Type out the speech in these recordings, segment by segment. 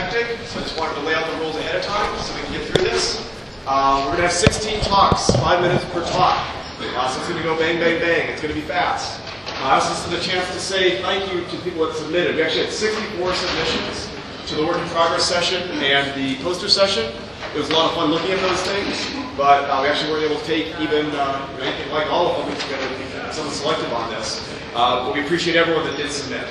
hectic, so I just wanted to lay out the rules ahead of time so we can get through this. We're going to have 16 talks, 5 minutes per talk. So it's going to go bang, bang, bang. It's going to be fast. Also, this is a chance to say thank you to people that submitted. We actually had 64 submissions to the work in progress session and the poster session. It was a lot of fun looking at those things, but we actually weren't able to take even anything like all of them to get someone selective on this. But we appreciate everyone that did submit.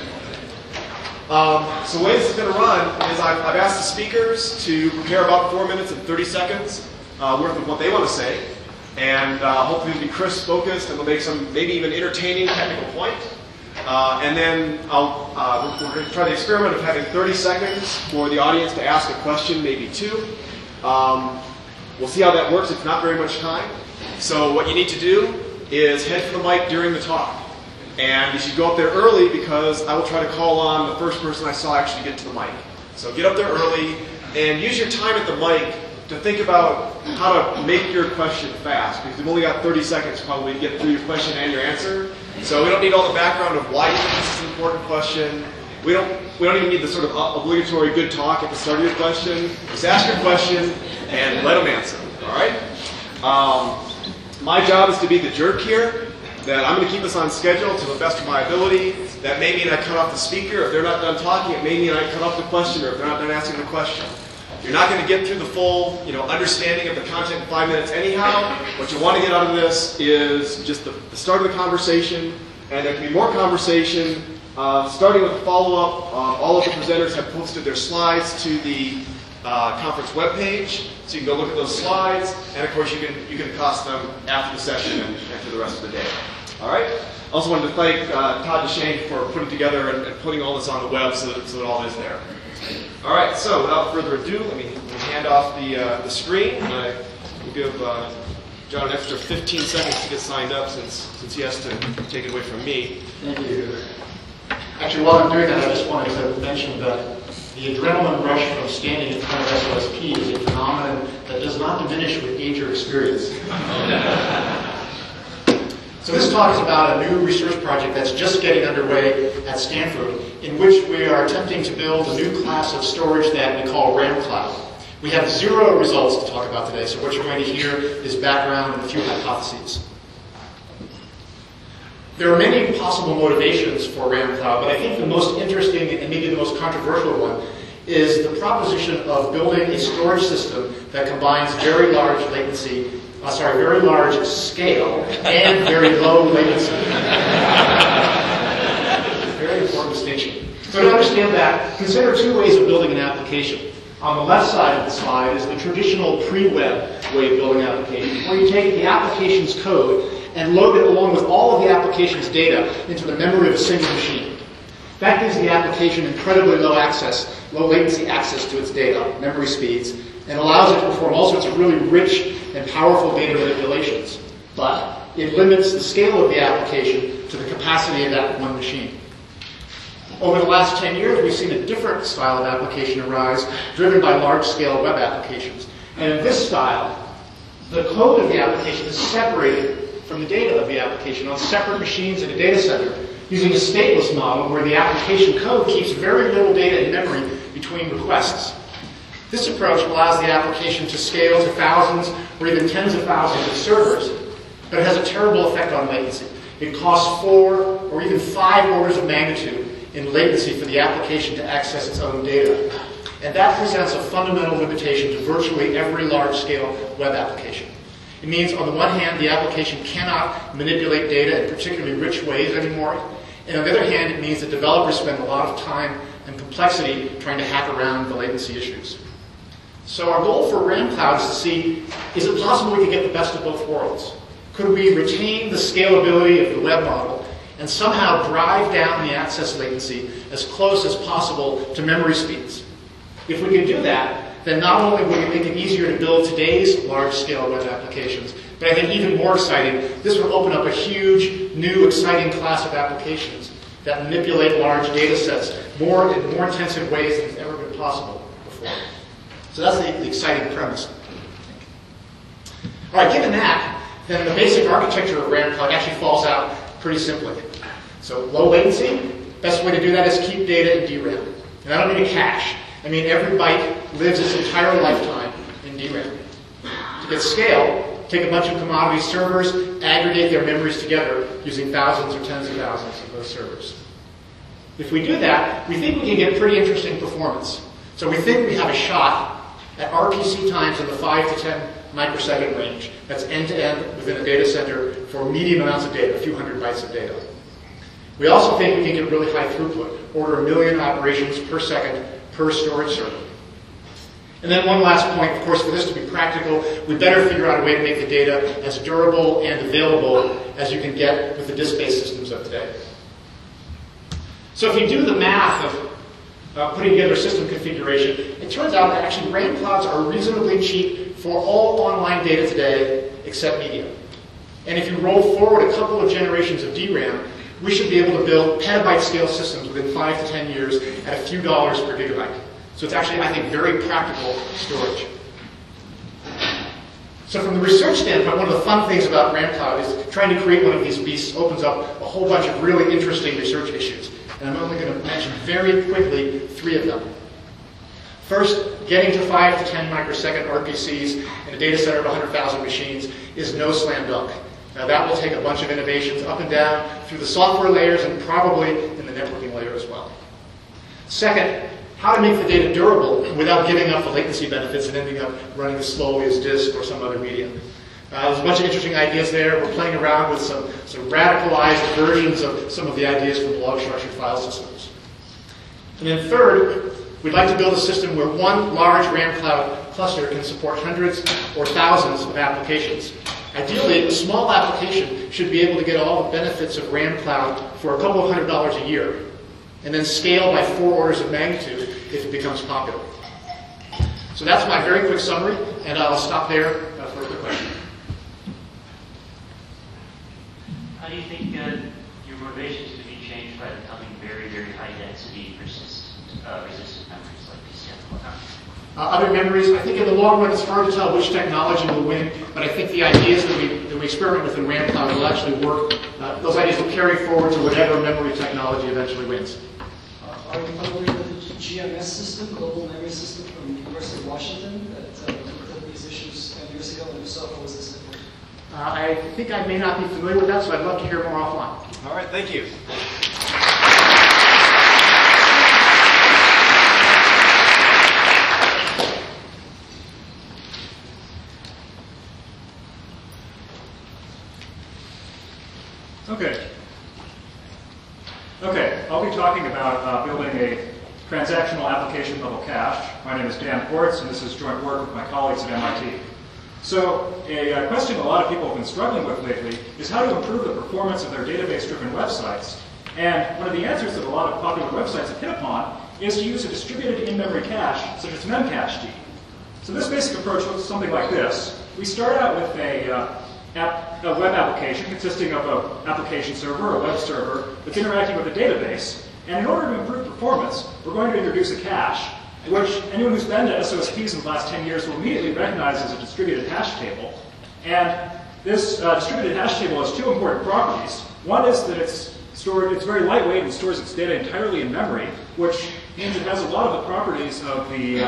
So the way this is going to run is I've asked the speakers to prepare about 4 minutes and 30 seconds worth of what they want to say. And hopefully it'll be crisp, focused, and they'll make some maybe even entertaining technical point. And then we're going to try the experiment of having 30 seconds for the audience to ask a question, maybe two. We'll see how that works. It's not very much time. So what you need to do is head for the mic during the talk. And you should go up there early because I will try to call on the first person I saw actually get to the mic. So get up there early and use your time at the mic to think about how to make your question fast, because you've only got 30 seconds probably to get through your question and your answer. So we don't need all the background of why you think this is an important question. We don't even need the sort of obligatory good talk at the start of your question. Just ask your question and let them answer. All right? My job is to be the jerk here. That I'm going to keep us on schedule to the best of my ability. That may mean I cut off the speaker. If they're not done talking, it may mean I cut off the question, or if they're not done asking the question. You're not going to get through the full, understanding of the content in 5 minutes anyhow. What you want to get out of this is just the start of the conversation, and there can be more conversation, starting with a follow-up. All of the presenters have posted their slides to the conference webpage, so you can go look at those slides, and of course you can accost them after the session and for the rest of the day. All right. I also wanted to thank Todd DeShane for putting together and putting all this on the web so that all is there. All right. So without further ado, let me hand off the screen. And I will give John an extra 15 seconds to get signed up since he has to take it away from me. Thank you. Actually, while I'm doing that, I just wanted to mention that the adrenaline rush from standing in front of SOSP is a phenomenon that does not diminish with age or experience. So this talk is about a new research project that's just getting underway at Stanford, in which we are attempting to build a new class of storage that we call RAM Cloud. We have 0 results to talk about today, so what you're going to hear is background and a few hypotheses. There are many possible motivations for RAM Cloud, but I think the most interesting and maybe the most controversial one is the proposition of building a storage system that combines very large very large scale and very low latency. Very important distinction. So to understand that, consider 2 ways of building an application. On the left side of the slide is the traditional pre-web way of building applications, where you take the application's code and load it along with all of the application's data into the memory of a single machine. That gives the application incredibly low latency access to its data, memory speeds, and allows it to perform all sorts of really rich and powerful data manipulations. But it limits the scale of the application to the capacity of that one machine. Over the last 10 years, we've seen a different style of application arise, driven by large-scale web applications. And in this style, the code of the application is separated from the data of the application on separate machines in a data center, using a stateless model where the application code keeps very little data in memory between requests. This approach allows the application to scale to thousands or even tens of thousands of servers, but it has a terrible effect on latency. It costs 4 or even 5 orders of magnitude in latency for the application to access its own data. And that presents a fundamental limitation to virtually every large-scale web application. It means, on the one hand, the application cannot manipulate data in particularly rich ways anymore. And on the other hand, it means that developers spend a lot of time and complexity trying to hack around the latency issues. So our goal for RAM Cloud is to see, is it possible we could get the best of both worlds? Could we retain the scalability of the web model and somehow drive down the access latency as close as possible to memory speeds? If we can do that, then not only will we make it easier to build today's large-scale web applications, but I think even more exciting, this will open up a huge, new, exciting class of applications that manipulate large data sets in more intensive ways than has ever been possible before. So that's the exciting premise. All right, given that, then the basic architecture of RAM Cloud actually falls out pretty simply. So low latency, best way to do that is keep data in DRAM. And I don't mean a cache. I mean, every byte lives its entire lifetime in DRAM. To get scale, take a bunch of commodity servers, aggregate their memories together using thousands or tens of thousands of those servers. If we do that, we think we can get pretty interesting performance. So we think we have a shot at RPC times in the 5 to 10 microsecond range. That's end-to-end within a data center for medium amounts of data, a few hundred bytes of data. We also think we can get really high throughput, order 1 million operations per second per storage server. And then one last point, of course, for this to be practical, we better figure out a way to make the data as durable and available as you can get with the disk-based systems of today. So if you do the math of putting together a system configuration, it turns out that actually RAM clouds are reasonably cheap for all online data today except media. And if you roll forward a couple of generations of DRAM, we should be able to build petabyte scale systems within 5 to 10 years at a few dollars per gigabyte. So it's actually, I think, very practical storage. So from the research standpoint, one of the fun things about RAM Cloud is trying to create one of these beasts opens up a whole bunch of really interesting research issues. And I'm only going to mention very quickly 3 of them. First, getting to 5 to 10 microsecond RPCs in a data center of 100,000 machines is no slam dunk. Now that will take a bunch of innovations up and down through the software layers and probably in the networking layer as well. Second, how to make the data durable without giving up the latency benefits and ending up running as slowly as disk or some other medium. There's a bunch of interesting ideas there. We're playing around with some radicalized versions of some of the ideas from log structured file systems. And then third, we'd like to build a system where one large RAM cloud cluster can support hundreds or thousands of applications. Ideally, a small application should be able to get all the benefits of RAM cloud for a couple of $100 a year, and then scale by 4 orders of magnitude if it becomes popular. So that's my very quick summary, and I'll stop there for a quick question. How do you think your motivations could be changed by becoming very, very high density resistant memories like PCM? Other memories, I think in the long run it's hard to tell which technology will win, but I think the ideas that we experiment with in RAM Cloud will actually work. Those ideas will carry forward to whatever memory technology eventually wins. Are you familiar with the GMS system, Global Memory System from the University of Washington, that looked at these issues 10 years ago, and if so, how was this different? I think I may not be familiar with that, so I'd love to hear more offline. All right, thank you. Okay, I'll be talking about building a transactional application level cache. My name is Dan Ports, and this is joint work with my colleagues at MIT. So a question a lot of people have been struggling with lately is how to improve the performance of their database-driven websites. And one of the answers that a lot of popular websites have hit upon is to use a distributed in-memory cache, such as Memcached. So this basic approach looks something like this. We start out with a web application consisting of an application server, a web server, that's interacting with a database. And in order to improve performance, we're going to introduce a cache, which anyone who's been to SOSPs in the last 10 years will immediately recognize as a distributed hash table. And this distributed hash table has 2 important properties. One is that it's very lightweight and stores its data entirely in memory, which means it has a lot of the properties of the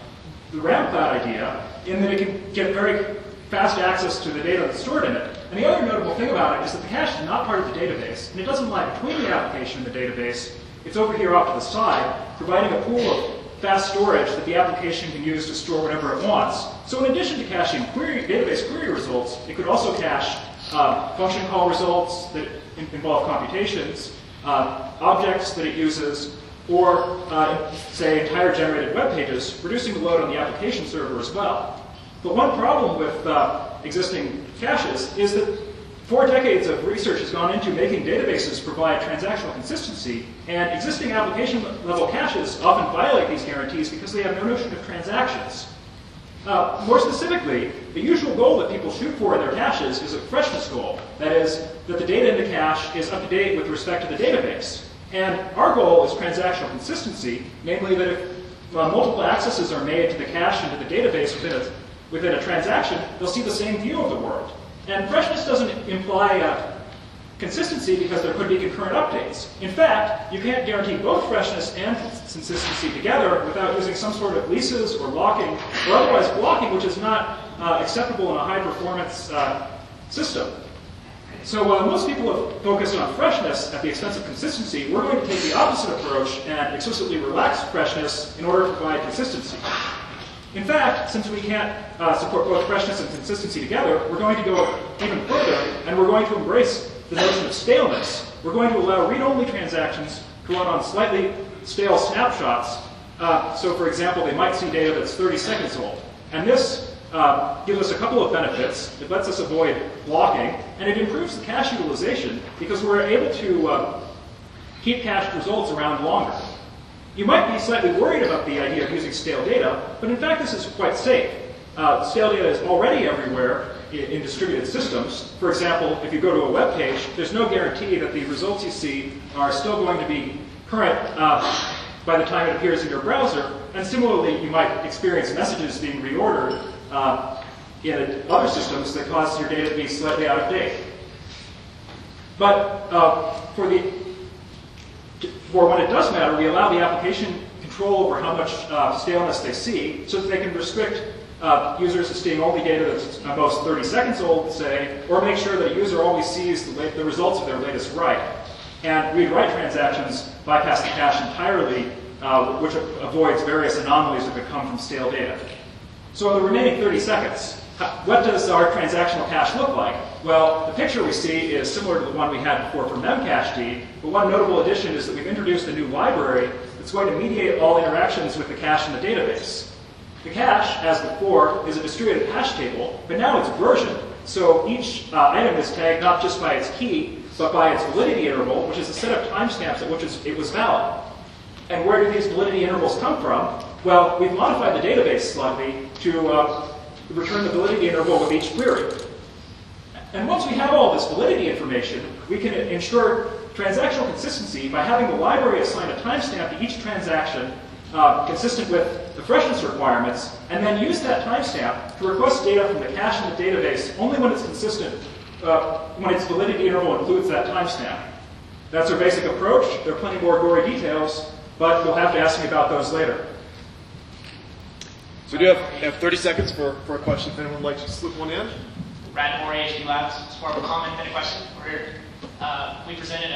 RAM cloud idea, in that it can get very fast access to the data that's stored in it. And the other notable thing about it is that the cache is not part of the database, and it doesn't lie between the application and the database. It's over here off to the side, providing a pool of fast storage that the application can use to store whatever it wants. So in addition to caching database query results, it could also cache function call results that involve computations, objects that it uses, or, say, entire generated web pages, reducing the load on the application server as well. But one problem with existing caches is that 4 decades of research has gone into making databases provide transactional consistency, and existing application-level caches often violate these guarantees because they have no notion of transactions. More specifically, the usual goal that people shoot for in their caches is a freshness goal. That is, that the data in the cache is up to date with respect to the database. And our goal is transactional consistency, namely that if multiple accesses are made to the cache and to the database within a transaction, they'll see the same view of the world. And freshness doesn't imply consistency because there could be concurrent updates. In fact, you can't guarantee both freshness and consistency together without using some sort of leases or locking, or otherwise blocking, which is not acceptable in a high-performance system. So while most people have focused on freshness at the expense of consistency, we're going to take the opposite approach and explicitly relax freshness in order to provide consistency. In fact, since we can't support both freshness and consistency together, we're going to go even further, and we're going to embrace the notion of staleness. We're going to allow read-only transactions to run on slightly stale snapshots. So for example, they might see data that's 30 seconds old. And this gives us a couple of benefits. It lets us avoid blocking, and it improves the cache utilization because we're able to keep cached results around longer. You might be slightly worried about the idea of using stale data, but in fact this is quite safe. Stale data is already everywhere in distributed systems. For example, if you go to a web page, there's no guarantee that the results you see are still going to be current by the time it appears in your browser. And similarly, you might experience messages being reordered in other systems that cause your data to be slightly out of date. But for when it does matter, we allow the application control over how much staleness they see so that they can restrict users to seeing only data that's at most 30 seconds old, say, or make sure that a user always sees the results of their latest write. And read-write transactions bypass the cache entirely, which avoids various anomalies that could come from stale data. So in the remaining 30 seconds, what does our transactional cache look like? Well, the picture we see is similar to the one we had before for memcached, but one notable addition is that we've introduced a new library that's going to mediate all interactions with the cache in the database. The cache, as before, is a distributed hash table, but now it's versioned. So each item is tagged not just by its key, but by its validity interval, which is a set of timestamps at which it was valid. And where do these validity intervals come from? Well, we've modified the database slightly to return the validity interval with each query. And once we have all this validity information, we can ensure transactional consistency by having the library assign a timestamp to each transaction consistent with the freshness requirements, and then use that timestamp to request data from the cache in the database only when it's consistent, when its validity interval includes that timestamp. That's our basic approach. There are plenty more gory details, but you'll have to ask me about those later. So we do have 30 seconds for a question if anyone would like to slip one in. Brad Moore, HD Labs. It's more of a comment than a question. We presented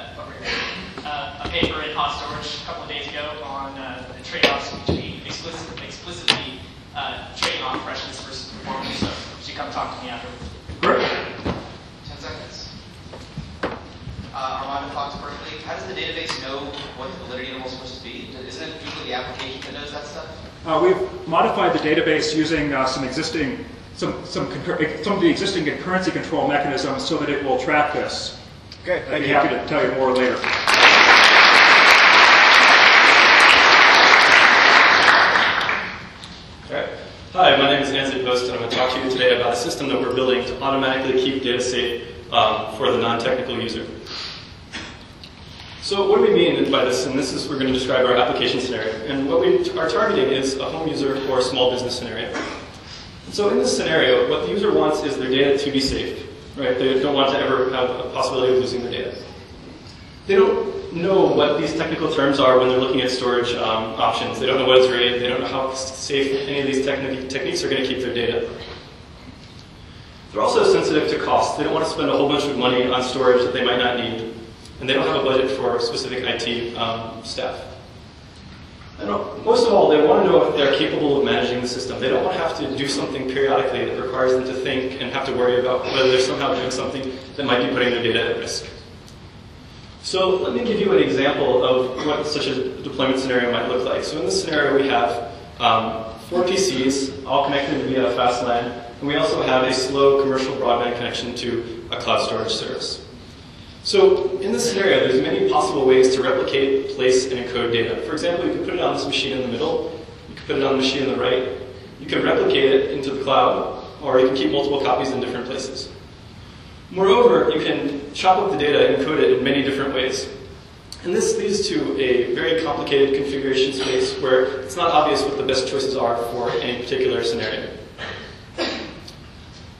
a paper in Hot Storage a couple of days ago on the trade-offs between explicitly trading off freshness versus performance. So you come talk to me afterwards. Great. 10 seconds. Armando Fox, Berkeley. How does the database know what the validity interval is supposed to be? Isn't it usually the application that knows that stuff? We've modified the database using some of the existing concurrency control mechanisms so that it will track this. Okay, I'd be happy to tell you more later. Alright. Hi, my name is Anthony Post, and I'm going to talk to you today about a system that we're building to automatically keep data safe for the non-technical user. So what do we mean by this? And this is, we're going to describe our application scenario. And what we are targeting is a home user or a small business scenario. So in this scenario, what the user wants is their data to be safe. Right? They don't want to ever have a possibility of losing their data. They don't know what these technical terms are when they're looking at storage options. They don't know what is RAID. They don't know how safe any of these techniques are going to keep their data. They're also sensitive to cost. They don't want to spend a whole bunch of money on storage that they might not need. And they don't have a budget for specific IT staff. And most of all, they want to know if they're capable of managing the system. They don't want to have to do something periodically that requires them to think and have to worry about whether they're somehow doing something that might be putting their data at risk. So let me give you an example of what such a deployment scenario might look like. So in this scenario, we have 4 PCs, all connected via fast LAN, and we also have a slow commercial broadband connection to a cloud storage service. So in this scenario, there's many possible ways to replicate, place, and encode data. For example, you could put it on this machine in the middle, you could put it on the machine on the right, you can replicate it into the cloud, or you can keep multiple copies in different places. Moreover, you can chop up the data and encode it in many different ways. And this leads to a very complicated configuration space where it's not obvious what the best choices are for any particular scenario.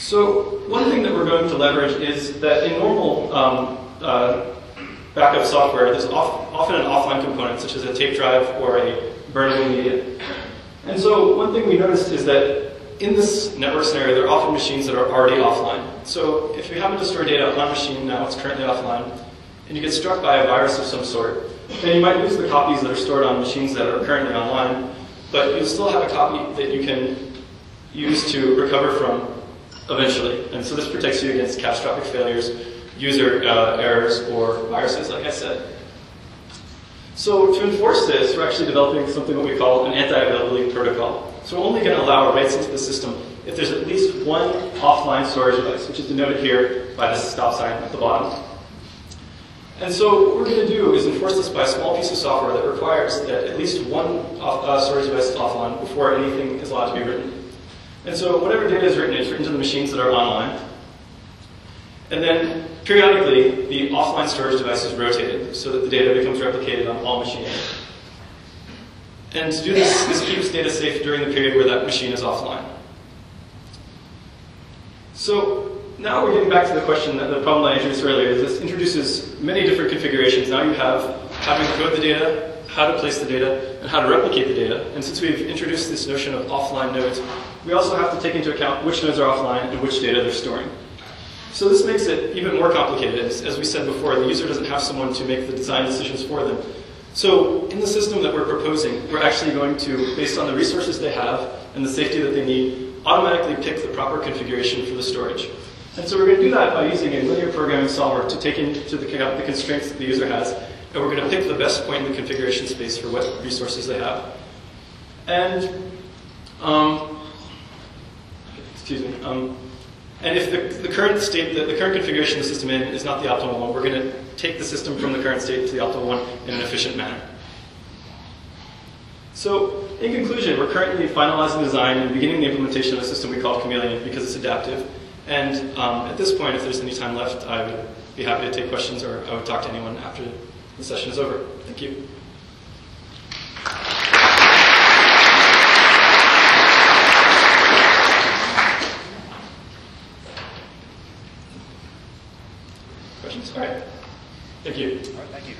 So one thing that we're going to leverage is that in normal backup software, there's often an offline component, such as a tape drive or a burnable media. And so one thing we noticed is that in this network scenario, there are often machines that are already offline. So if you happen to store data on a machine now, it's currently offline, and you get struck by a virus of some sort, then you might lose the copies that are stored on machines that are currently online, but you'll still have a copy that you can use to recover from eventually. And so this protects you against catastrophic failures, user errors, or viruses, like I said. So to enforce this, we're actually developing something that we call an anti-availability protocol. So we're only going to allow writes into the system if there's at least one offline storage device, which is denoted here by this stop sign at the bottom. And so what we're going to do is enforce this by a small piece of software that requires that at least one storage device is offline before anything is allowed to be written. And so whatever data is written to the machines that are online. And then periodically, the offline storage device is rotated so that the data becomes replicated on all machines. And to do this, this keeps data safe during the period where that machine is offline. So now we're getting back to the question, that the problem I introduced earlier, is this introduces many different configurations. Now you have how to encode the data, how to place the data, and how to replicate the data. And since we've introduced this notion of offline nodes, we also have to take into account which nodes are offline and which data they're storing. So this makes it even more complicated. As we said before, the user doesn't have someone to make the design decisions for them. So in the system that we're proposing, we're actually going to, based on the resources they have and the safety that they need, automatically pick the proper configuration for the storage. And so we're going to do that by using a linear programming solver to take into account the constraints that the user has, and we're going to pick the best point in the configuration space for what resources they have. And, and if the current state, the current configuration of the system in is not the optimal one, we're going to take the system from the current state to the optimal one in an efficient manner. So, in conclusion, we're currently finalizing the design and beginning the implementation of a system we call Chameleon because it's adaptive. And at this point, if there's any time left, I would be happy to take questions, or I would talk to anyone after the session is over. Thank you. Questions? All right. Thank you. All right, thank you.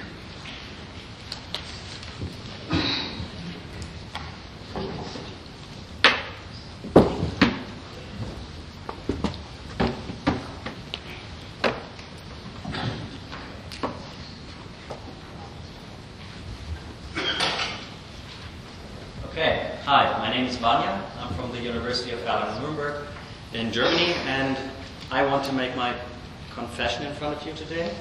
Okay, hi, my name is Vanya. I'm from the University of Erlangen-Nuremberg in Germany, and I want to make my confession in front of you today.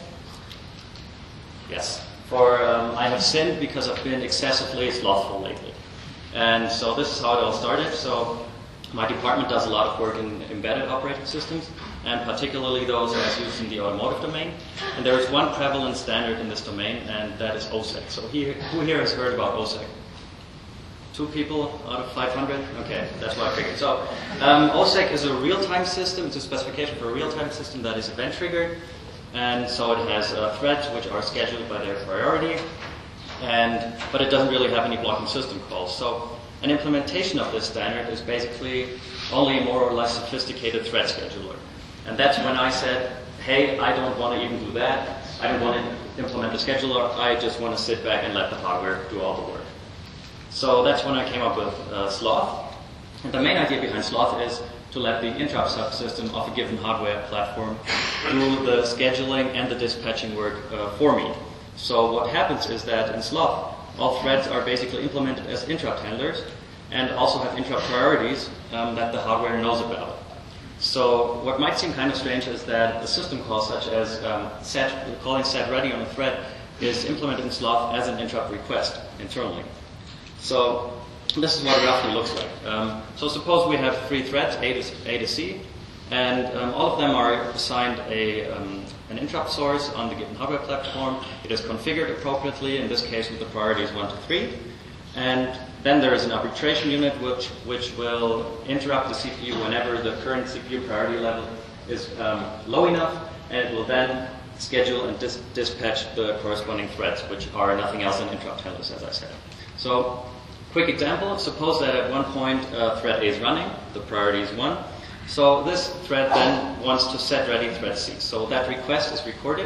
Yes, for I have sinned because I've been excessively slothful lately. And so this is how it all started. So my department does a lot of work in embedded operating systems, and particularly those as used in the automotive domain. And there is one prevalent standard in this domain, and that is OSEC. So who here has heard about OSEC? 2 people out of 500? Okay, that's what I figured. So OSEC is a real-time system. It's a specification for a real-time system that is event-triggered. And so it has threads which are scheduled by their priority, but it doesn't really have any blocking system calls. So an implementation of this standard is basically only a more or less sophisticated thread scheduler. And that's when I said, hey, I don't want to even do that. I don't want to implement a scheduler. I just want to sit back and let the hardware do all the work. So that's when I came up with Sloth. And the main idea behind Sloth is to let the interrupt subsystem of a given hardware platform do the scheduling and the dispatching work for me. So what happens is that in Sloth, all threads are basically implemented as interrupt handlers and also have interrupt priorities that the hardware knows about. So what might seem kind of strange is that a system call such as calling setReady on a thread is implemented in Sloth as an interrupt request internally. So this is what it roughly looks like. So suppose we have 3 threads, A to C, and all of them are assigned an interrupt source on the given hardware platform. It is configured appropriately, in this case with the priorities 1 to 3. And then there is an arbitration unit which will interrupt the CPU whenever the current CPU priority level is low enough, and it will then schedule and dispatch the corresponding threads, which are nothing else than interrupt handlers, as I said. So, quick example, suppose that at one point thread A is running, the priority is 1. So this thread then wants to set ready thread C. So that request is recorded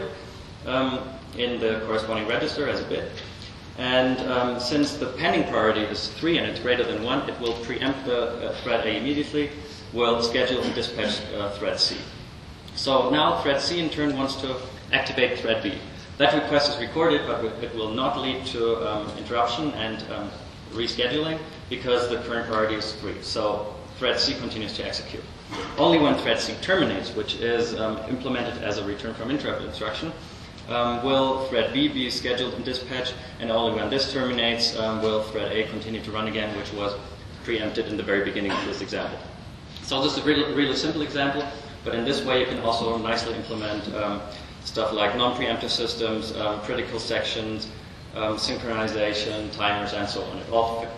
in the corresponding register as a bit. And since the pending priority is 3 and it's greater than 1, it will preempt the thread A immediately, will schedule and dispatch thread C. So now thread C in turn wants to activate thread B. That request is recorded, but it will not lead to interruption and rescheduling because the current priority is 3. So thread C continues to execute. Only when thread C terminates, which is implemented as a return from interrupt instruction, will thread B be scheduled and dispatched, and only when this terminates will thread A continue to run again, which was preempted in the very beginning of this example. So this is a really simple example, but in this way you can also nicely implement stuff like non-preemptive systems, critical sections, synchronization, timers, and so on.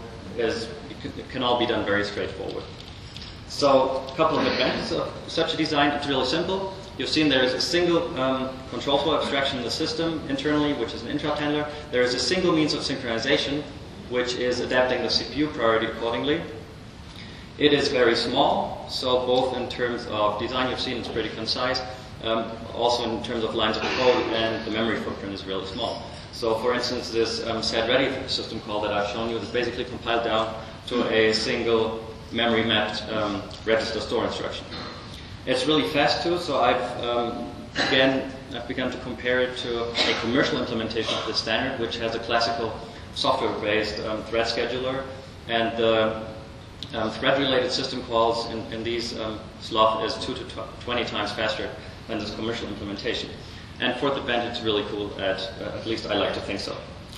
It can all be done very straightforward. So a couple of advantages of such a design. It's really simple. You've seen there is a single control flow abstraction in the system internally, which is an interrupt handler. There is a single means of synchronization, which is adapting the CPU priority accordingly. It is very small, so both in terms of design, you've seen it's pretty concise. Also in terms of lines of code, and the memory footprint is really small. So for instance, this set ready system call that I've shown you is basically compiled down to a single memory mapped register store instruction. It's really fast too, so I've begun to compare it to a commercial implementation of this standard, which has a classical software-based thread scheduler, and the thread-related system calls in these sloth is 2 to 20 times faster than this commercial implementation. And fourth advantage is really cool, at least I like to think so.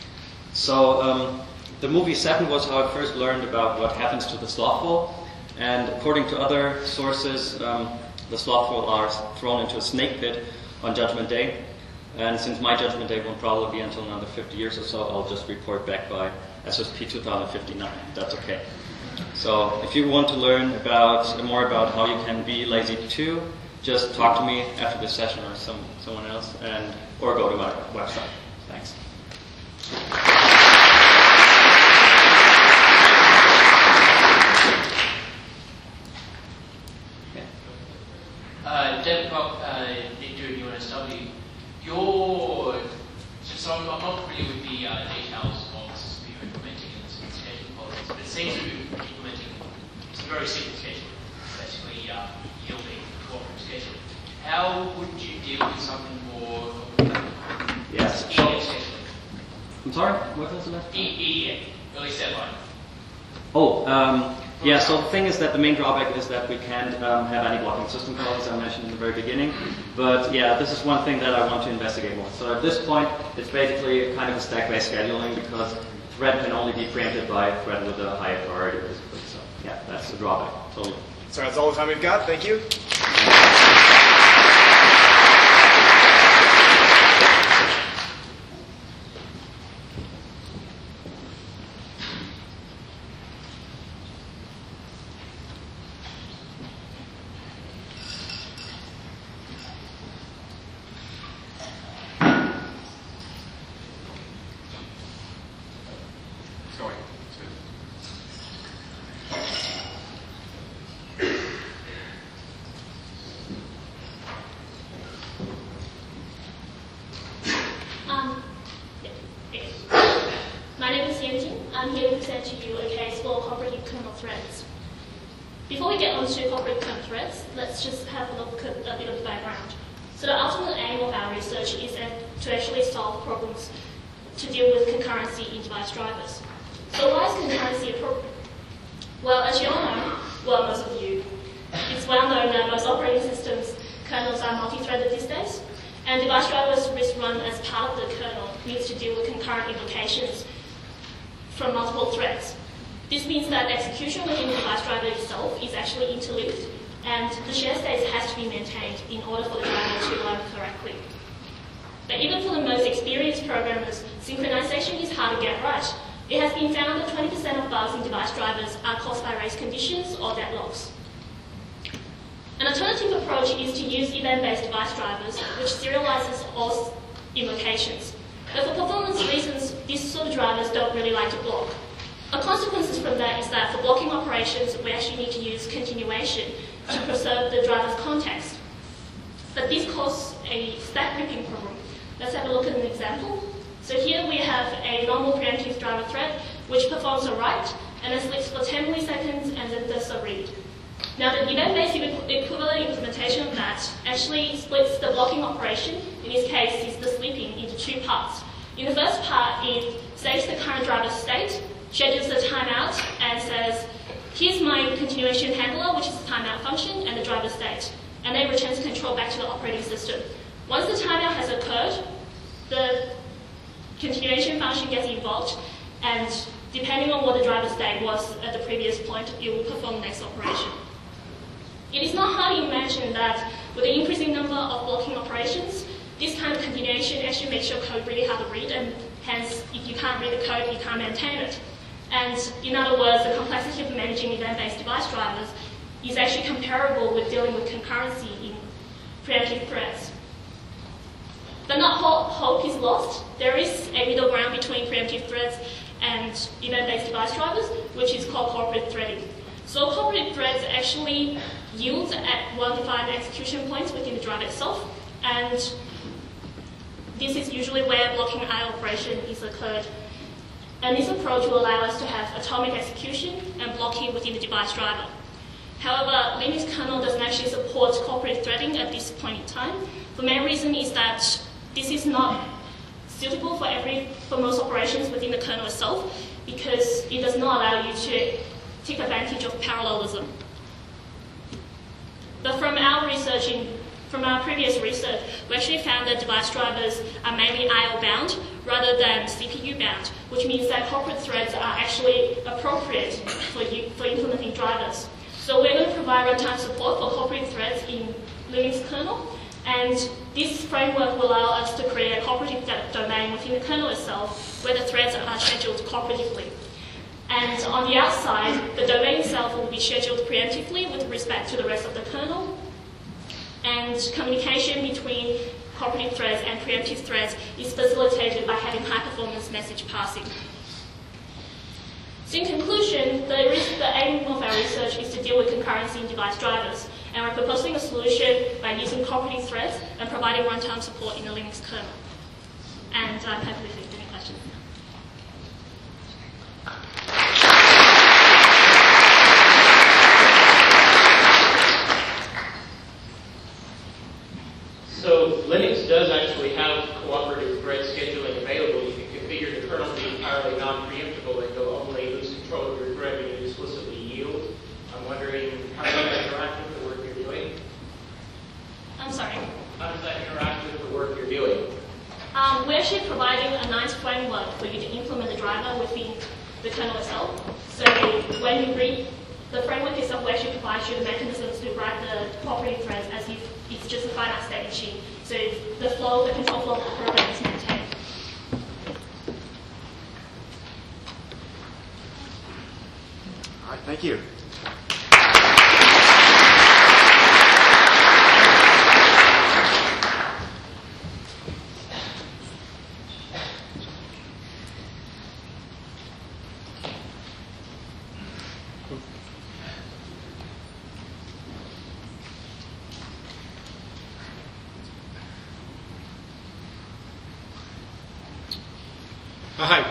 So the movie 7 was how I first learned about what happens to the slothful, and according to other sources, the slothful are thrown into a snake pit on Judgment Day. And since my Judgment Day won't probably be until another 50 years or so, I'll just report back by SSP 2059. That's okay. So if you want to learn more about how you can be lazy too, just talk to me after this session or someone else, or go to my website. Thanks. David Cock, Nick Duke, UNSW. So I'm not familiar with the details of the system you're implementing and the scheduling policies, but it seems to be implementing some very simple scheduling, basically yielding cooperative scheduling. How would you deal with something more Yes. EEM scheduling? I'm sorry, what was the last? EEM, early set line. Yeah, so the thing is that the main drawback is that we can't have any blocking system calls, as I mentioned in the very beginning. But yeah, this is one thing that I want to investigate more. So at this point, it's basically kind of a stack-based scheduling because thread can only be preempted by a thread with a higher priority, basically. So yeah, that's the drawback, totally. So that's all the time we've got. Thank you. My name is Yanjin. I'm here to present to you a case for cooperative kernel threads. Before we get on to cooperative kernel threads, let's just have a look at a bit of the background. So the ultimate aim of our research is to actually solve problems to deal with concurrency in device drivers. So why is concurrency a problem? Well, as you all know, well, most of you, it's well known that most operating systems kernels are multi-threaded these days, and device drivers risk run as part of the kernel needs to deal with concurrent invocations from multiple threads. This means that execution within the device driver itself is actually interlinked, and the share states has to be maintained in order for the driver to run correctly. But even for the most experienced programmers, synchronization is hard to get right. It has been found that 20% of bugs in device drivers are caused by race conditions or deadlocks. An alternative approach is to use event-based device drivers, which serializes all invocations. But for performance reasons, these sort of drivers don't really like to block. A consequence from that is that for blocking operations, we actually need to use continuation to preserve the driver's context. But this causes a stack gripping problem. Let's have a look at an example. So here we have a normal preemptive driver thread which performs a write and then sleeps for 10 milliseconds and then does a read. Now the event-based equivalent implementation of that actually splits the blocking operation, in this case is the sleeping, into two parts. In the first part, it saves the current driver's state, schedules the timeout, and says, here's my continuation handler, which is the timeout function, and the driver's state. And then returns control back to the operating system. Once the timeout has occurred, the continuation function gets invoked, and depending on what the driver's state was at the previous point, it will perform the next operation. It is not hard to imagine that with the increasing number of blocking operations, this kind of continuation actually makes your code really hard to read, and hence, if you can't read the code, you can't maintain it. And in other words, the complexity of managing event-based device drivers is actually comparable with dealing with concurrency in preemptive threads. But not all hope is lost. There is a middle ground between preemptive threads and event-based device drivers, which is called cooperative threading. So cooperative threads actually yield at well-defined execution points within the driver itself, and this is usually where blocking I operation is occurred. And this approach will allow us to have atomic execution and blocking within the device driver. However, Linux kernel doesn't actually support cooperative threading at this point in time. The main reason is that this is not suitable for most operations within the kernel itself, because it does not allow you to take advantage of parallelism. But from our previous research, we actually found that device drivers are mainly I/O bound rather than CPU bound, which means that corporate threads are actually appropriate for implementing drivers. So we're going to provide runtime support for corporate threads in Linux kernel, and this framework will allow us to create a cooperative domain within the kernel itself where the threads are scheduled cooperatively. And on the outside, the domain itself will be scheduled preemptively with respect to the rest of the kernel. And communication between cooperative threads and preemptive threads is facilitated by having high-performance message passing. So in conclusion, the aim of our research is to deal with concurrency in device drivers. And we're proposing a solution by using cooperative threads and providing runtime support in the Linux kernel. And I'm happy to take any questions. So Linux does actually have cooperative thread scheduling available. You can configure the kernel to be entirely non-preemptible and you'll only lose control of your thread when you explicitly yield. I'm wondering how does that interact with the work you're doing? I'm sorry? How does that interact with the work you're doing? We're actually providing a nice framework for you to implement the driver within the kernel itself. So when you read the framework itself, we actually provide you the mechanisms to write the cooperative threads as if it's just a finite state machine. So the flow, the control flow of the program is maintained. All right, thank you. Hi.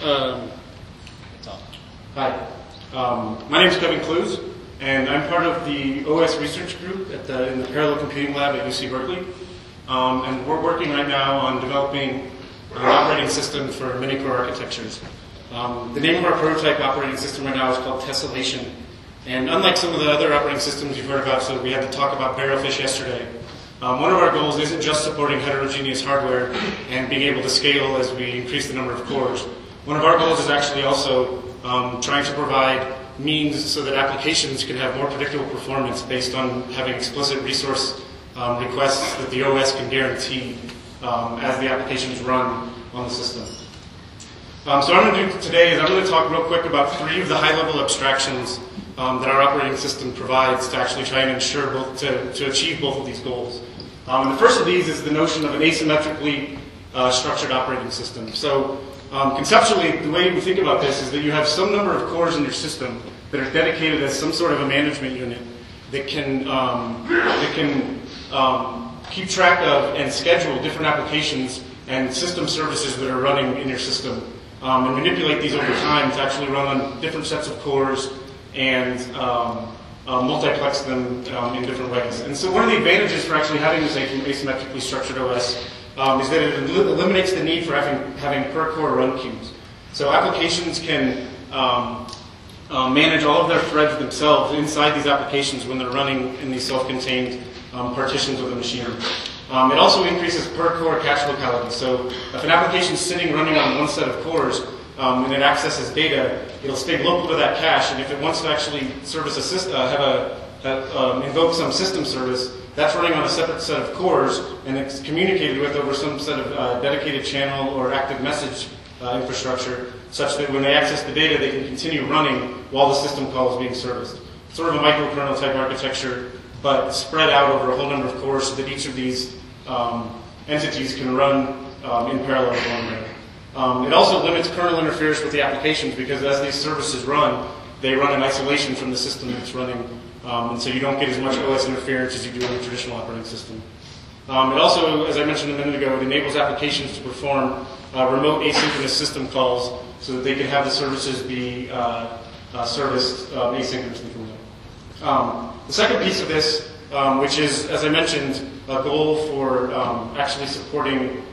My name is Kevin Clues, and I'm part of the OS research group in the Parallel Computing Lab at UC Berkeley. And we're working right now on developing an operating system for mini-core architectures. The name of our prototype operating system right now is called Tessellation. And unlike some of the other operating systems you've heard about, so we had to talk about Barrelfish yesterday, one of our goals isn't just supporting heterogeneous hardware and being able to scale as we increase the number of cores. One of our goals is actually also trying to provide means so that applications can have more predictable performance based on having explicit resource requests that the OS can guarantee as the applications run on the system. So what I'm going to do today is I'm going to talk real quick about 3 of the high-level abstractions that our operating system provides to actually try and ensure to achieve both of these goals. And the first of these is the notion of an asymmetrically structured operating system. So conceptually, the way we think about this is that you have some number of cores in your system that are dedicated as some sort of a management unit. that can keep track of and schedule different applications and system services that are running in your system, and manipulate these over time to actually run on different sets of cores and multiplex them in different ways. And so one of the advantages for actually having this asymmetrically structured OS is that it eliminates the need for having per-core run queues. So applications can manage all of their threads themselves inside these applications when they're running in these self-contained partitions of the machine. It also increases per-core cache locality. So if an application is sitting running on one set of cores, when it accesses data, it'll stay local to that cache, and if it wants to actually service a system, invoke some system service, that's running on a separate set of cores, and it's communicated with over some set of dedicated channel or active message infrastructure, such that when they access the data, they can continue running while the system call is being serviced. Sort of a microkernel type architecture, but spread out over a whole number of cores so that each of these entities can run in parallel with one another. It also limits kernel interference with the applications because as these services run, they run in isolation from the system that's running, and so you don't get as much OS interference as you do in a traditional operating system. It also, as I mentioned a minute ago, it enables applications to perform remote asynchronous system calls so that they can have the services be serviced asynchronously from them. The second piece of this, which is, as I mentioned, a goal for actually supporting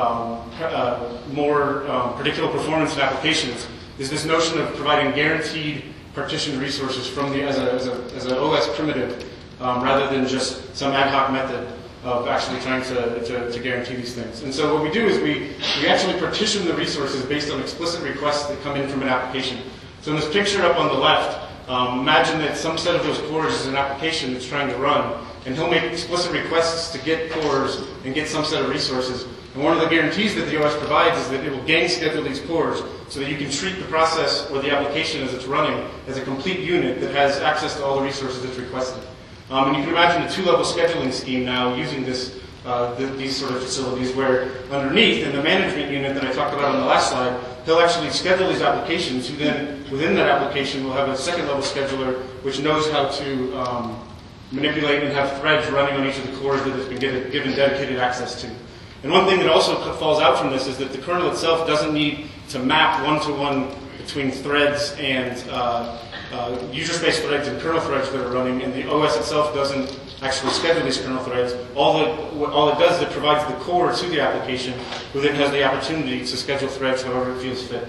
more predictable performance in applications, is this notion of providing guaranteed partitioned resources from as an OS primitive, rather than just some ad hoc method of actually trying to guarantee these things. And so what we do is we actually partition the resources based on explicit requests that come in from an application. So in this picture up on the left, imagine that some set of those cores is an application that's trying to run, and he'll make explicit requests to get cores and get some set of resources. And one of the guarantees that the OS provides is that it will gang schedule these cores so that you can treat the process or the application as it's running as a complete unit that has access to all the resources it's requested. And you can imagine a two-level scheduling scheme now using these sort of facilities where underneath, in the management unit that I talked about on the last slide, he'll actually schedule these applications who then, within that application, will have a second-level scheduler which knows how to manipulate and have threads running on each of the cores that it's been given dedicated access to. And one thing that also falls out from this is that the kernel itself doesn't need to map one-to-one between threads and user space threads and kernel threads that are running, and the OS itself doesn't actually schedule these kernel threads. All it does is it provides the core to the application, who then has the opportunity to schedule threads however it feels fit.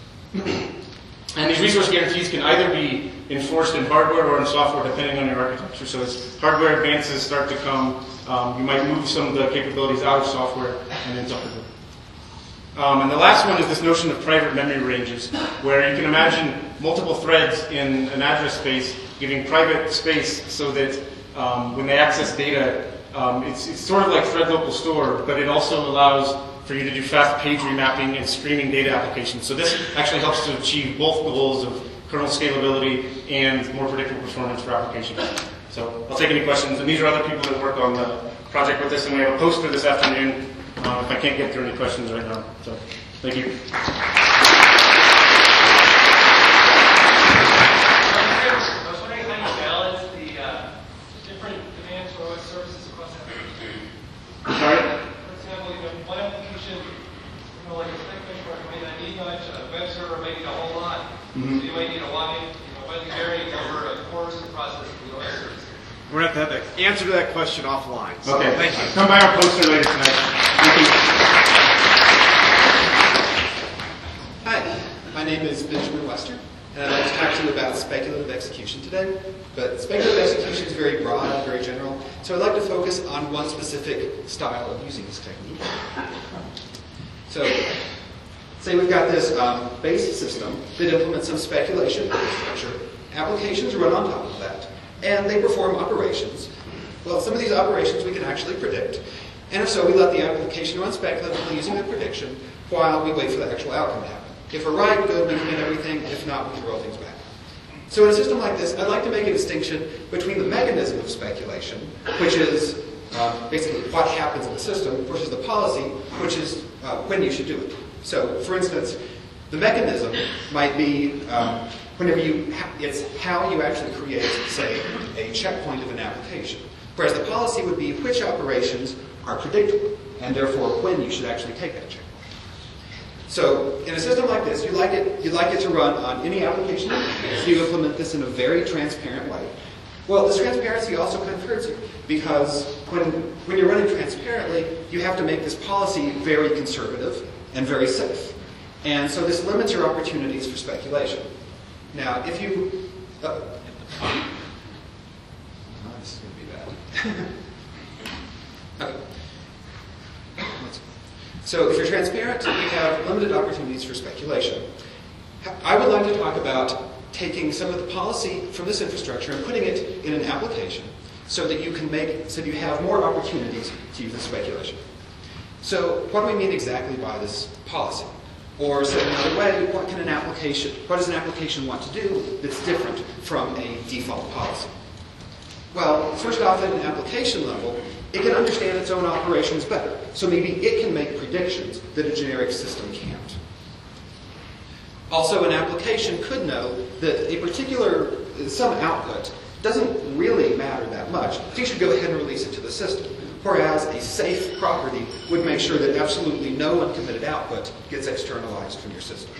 And these resource guarantees can either be enforced in hardware or in software, depending on your architecture. So as hardware advances start to come, you might move some of the capabilities out of software and into hardware. And the last one is this notion of private memory ranges, where you can imagine multiple threads in an address space giving private space so that when they access data, it's sort of like thread local store, but it also allows for you to do fast page remapping and streaming data applications. So this actually helps to achieve both goals of kernel scalability and more predictable performance for applications. So I'll take any questions. And these are other people that work on the project with this, and we have a poster this afternoon if I can't get through any questions right now. So thank you. I was wondering how you balance the different demands for OS services across applications. Sorry? For example, one application, like a spec benchmark may not need much, a web server may need a whole lot. Mm-hmm. So you might need a login, one variant over a course and process of the OS service. We're going to have the answer to that question offline. So Okay. Thank you. Come by our poster later tonight. Thank you. Hi, my name is Benjamin Wester, and I'd like to talk to you about speculative execution today. But speculative execution is very broad and very general, so I'd like to focus on one specific style of using this technique. So, say we've got this base system that implements some speculation infrastructure. Applications run on top of that, and they perform operations. Well, some of these operations we can actually predict, and if so, we let the application run speculatively using the prediction while we wait for the actual outcome to happen. If we're right, good, we commit everything. If not, we can roll things back. So in a system like this, I'd like to make a distinction between the mechanism of speculation, which is basically what happens in the system, versus the policy, which is when you should do it. So, for instance, the mechanism might be it's how you actually create, say, a checkpoint of an application. Whereas the policy would be which operations are predictable, and therefore when you should actually take that checkpoint. So in a system like this, you'd like it to run on any application, so you implement this in a very transparent way. Well, this transparency also kind of hurts you, because when you're running transparently, you have to make this policy very conservative and very safe. And so this limits your opportunities for speculation. Now, if you... this is going to be bad. Okay. So if you're transparent, you have limited opportunities for speculation. I would like to talk about taking some of the policy from this infrastructure and putting it in an application so that you have more opportunities to use the speculation. So what do we mean exactly by this policy? Or said another way, what does an application want to do that's different from a default policy? Well, first off, at an application level, it can understand its own operations better. So maybe it can make predictions that a generic system can't. Also, an application could know that some output doesn't really matter that much, so you should go ahead and release it to the system. Whereas a safe property would make sure that absolutely no uncommitted output gets externalized from your system.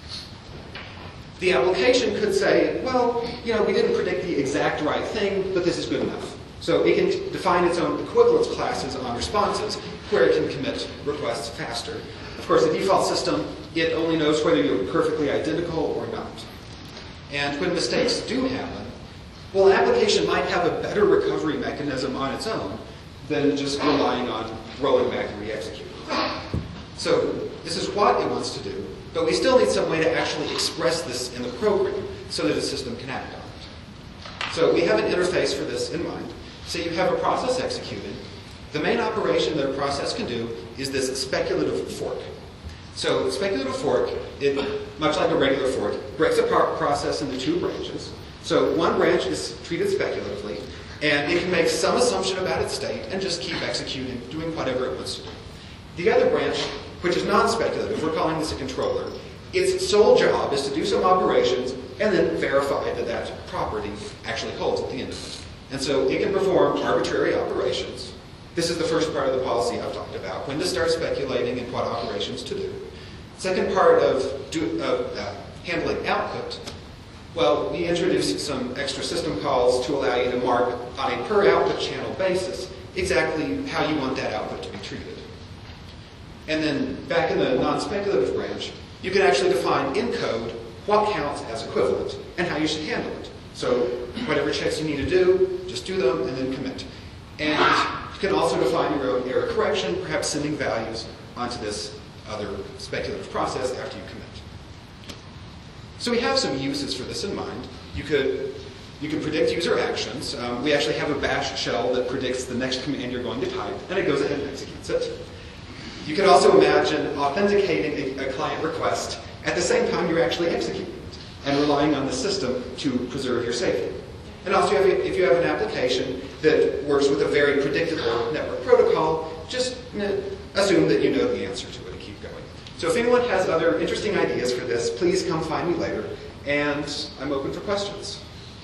The application could say, well, we didn't predict the exact right thing, but this is good enough. So it can define its own equivalence classes on responses where it can commit requests faster. Of course, the default system, it only knows whether you're perfectly identical or not. And when mistakes do happen, well, an application might have a better recovery mechanism on its own than just relying on rolling back and re-executing. So this is what it wants to do, but we still need some way to actually express this in the program so that a system can act on it. So we have an interface for this in mind. So you have a process executed. The main operation that a process can do is this speculative fork. So speculative fork, much like a regular fork, breaks apart process into two branches. So one branch is treated speculatively, and it can make some assumption about its state and just keep executing, doing whatever it wants to do. The other branch, which is non-speculative, we're calling this a controller, its sole job is to do some operations and then verify that that property actually holds at the end of it. And so it can perform arbitrary operations. This is the first part of the policy I've talked about, when to start speculating and what operations to do. Second part of handling output, well, we introduced some extra system calls to allow you to mark on a per output channel basis exactly how you want that output to be treated. And then back in the non-speculative branch, you can actually define in code what counts as equivalent and how you should handle it. So whatever checks you need to do, just do them and then commit. And you can also define your own error correction, perhaps sending values onto this other speculative process after you commit. So we have some uses for this in mind. You can predict user actions. We actually have a bash shell that predicts the next command you're going to type, and it goes ahead and executes it. You can also imagine authenticating a client request at the same time you're actually executing it, and relying on the system to preserve your safety. And also, if you have an application that works with a very predictable network protocol, just assume that you know the answer to it and keep going. So if anyone has other interesting ideas for this, please come find me later, and I'm open for questions.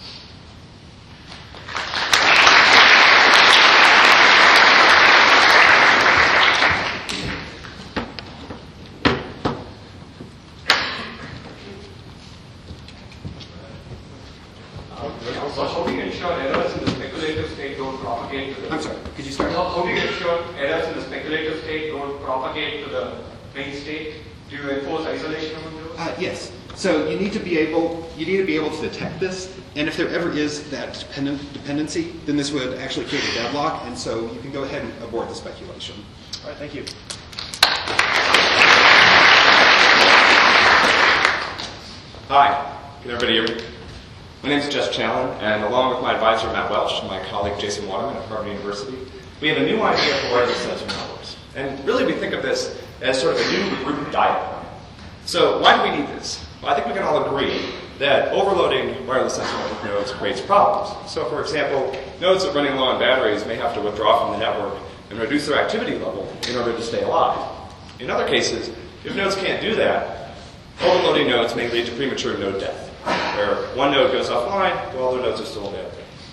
How do you ensure errors in the speculative state don't propagate to the... I'm sorry, could you start? How do you ensure errors in the speculative state don't propagate to the main state? Do you enforce isolation among those? Yes. So you need to be able to detect this, and if there ever is that dependency, then this would actually create a deadlock, and so you can go ahead and abort the speculation. All right, thank you. Hi, can everybody hear me? My name is Jess Challen, and along with my advisor Matt Welch and my colleague Jason Waterman at Harvard University, we have a new idea for wireless sensor networks. And really we think of this as sort of a new group diagram. So why do we need this? Well, I think we can all agree that overloading wireless sensor network nodes creates problems. So for example, nodes that are running low on batteries may have to withdraw from the network and reduce their activity level in order to stay alive. In other cases, if nodes can't do that, overloading nodes may lead to premature node death. where one node goes offline, while other nodes are still available.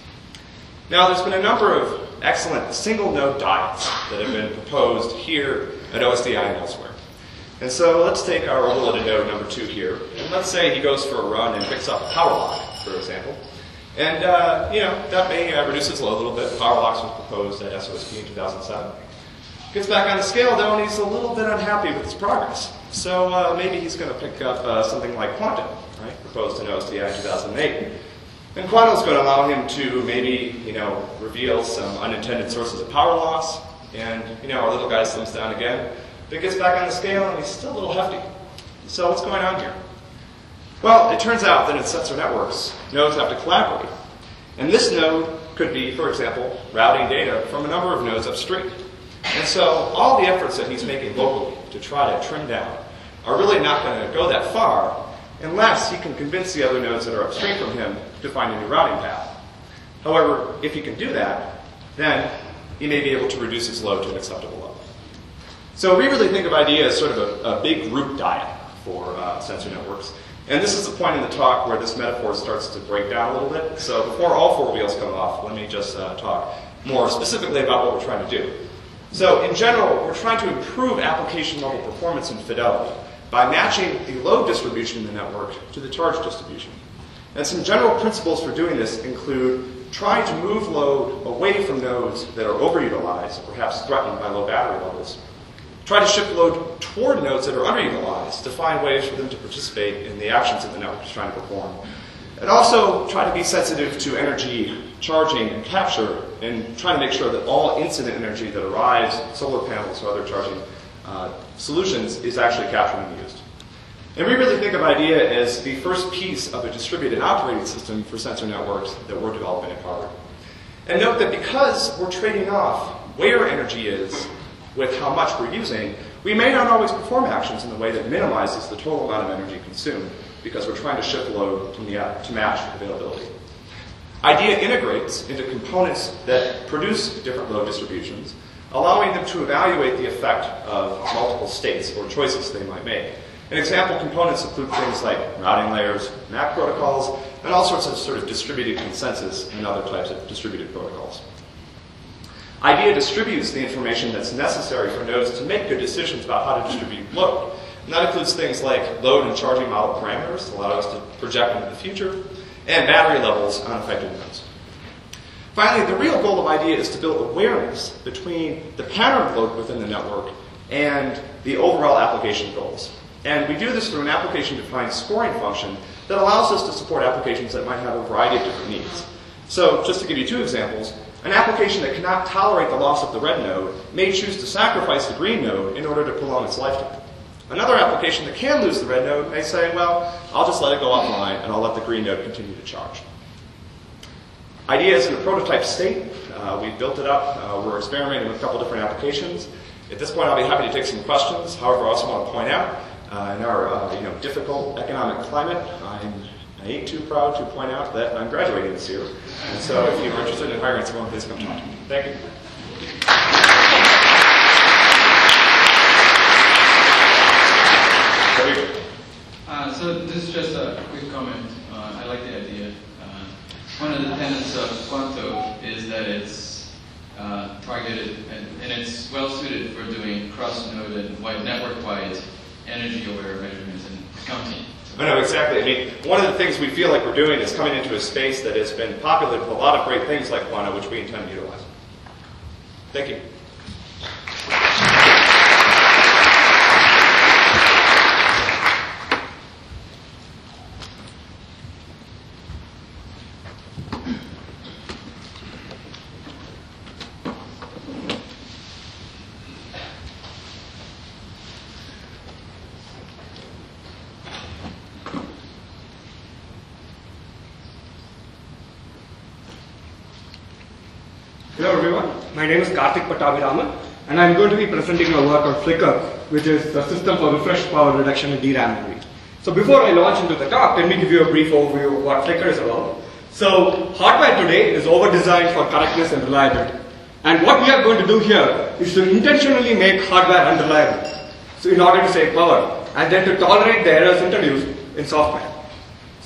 Now, there's been a number of excellent single-node diodes that have been proposed here at OSDI and elsewhere. And so let's take our overloaded node number 2 here, and let's say he goes for a run and picks up a power lock, for example. And, that may reduce its load a little bit. Power locks was proposed at SOSP in 2007. Gets back on the scale, though, and he's a little bit unhappy with his progress. So maybe he's going to pick up something like Quantum, right? Proposed in OSDI in 2008. And Quantum is going to allow him to maybe, reveal some unintended sources of power loss. And, our little guy slims down again. But he gets back on the scale, and he's still a little hefty. So what's going on here? Well, it turns out that in sensor networks, nodes have to collaborate. And this node could be, for example, routing data from a number of nodes upstream. And so all the efforts that he's making locally to try to trim down are really not going to go that far unless he can convince the other nodes that are upstream from him to find a new routing path. However, if he can do that, then he may be able to reduce his load to an acceptable level. So we really think of IDEA as sort of a big group diet for sensor networks. And this is the point in the talk where this metaphor starts to break down a little bit. So before all 4 wheels come off, let me just talk more specifically about what we're trying to do. So in general, we're trying to improve application level performance and fidelity by matching the load distribution in the network to the charge distribution. And some general principles for doing this include trying to move load away from nodes that are overutilized, perhaps threatened by low battery levels. Try to shift load toward nodes that are underutilized to find ways for them to participate in the actions that the network is trying to perform. And also try to be sensitive to energy charging and capture, and try to make sure that all incident energy that arrives, solar panels or other charging solutions, is actually captured and used. And we really think of IDEA as the first piece of a distributed operating system for sensor networks that we're developing at Harvard. And note that because we're trading off where energy is with how much we're using, we may not always perform actions in the way that minimizes the total amount of energy consumed, because we're trying to shift load to match availability. IDEA integrates into components that produce different load distributions, allowing them to evaluate the effect of multiple states or choices they might make. And example components include things like routing layers, MAC protocols, and all sorts of sort of distributed consensus and other types of distributed protocols. IDEA distributes the information that's necessary for nodes to make good decisions about how to distribute load. And that includes things like load and charging model parameters that allow us to project into the future, and battery levels on affected nodes. Finally, the real goal of IDEA is to build awareness between the pattern of load within the network and the overall application goals. And we do this through an application-defined scoring function that allows us to support applications that might have a variety of different needs. So just to give you 2 examples, an application that cannot tolerate the loss of the red node may choose to sacrifice the green node in order to prolong its lifetime. Another application that can lose the red node may say, well, I'll just let it go offline and I'll let the green node continue to charge. IDEA is in a prototype state. We've built it up. We're experimenting with a couple different applications. At this point, I'll be happy to take some questions. However, I also want to point out, in our difficult economic climate, I ain't too proud to point out that I'm graduating this year. And so if you're interested in hiring someone, please come talk to me. Thank you. So this is just a quick comment. I like the idea. One of the tenets of Quanto is that it's targeted and it's well suited for doing cross-node and network-wide energy-aware measurements and accounting. I know, exactly. I mean, one of the things we feel like we're doing is coming into a space that has been populated with a lot of great things like Quanto, which we intend to utilize. Thank you. Hello everyone, my name is Karthik Pattabhiraman and I'm going to be presenting my work on Flickr, which is the system for refresh power reduction in DRAM memory. So before I launch into the talk, let me give you a brief overview of what Flickr is about. So hardware today is over-designed for correctness and reliability. And what we are going to do here is to intentionally make hardware unreliable, so in order to save power, and then to tolerate the errors introduced in software.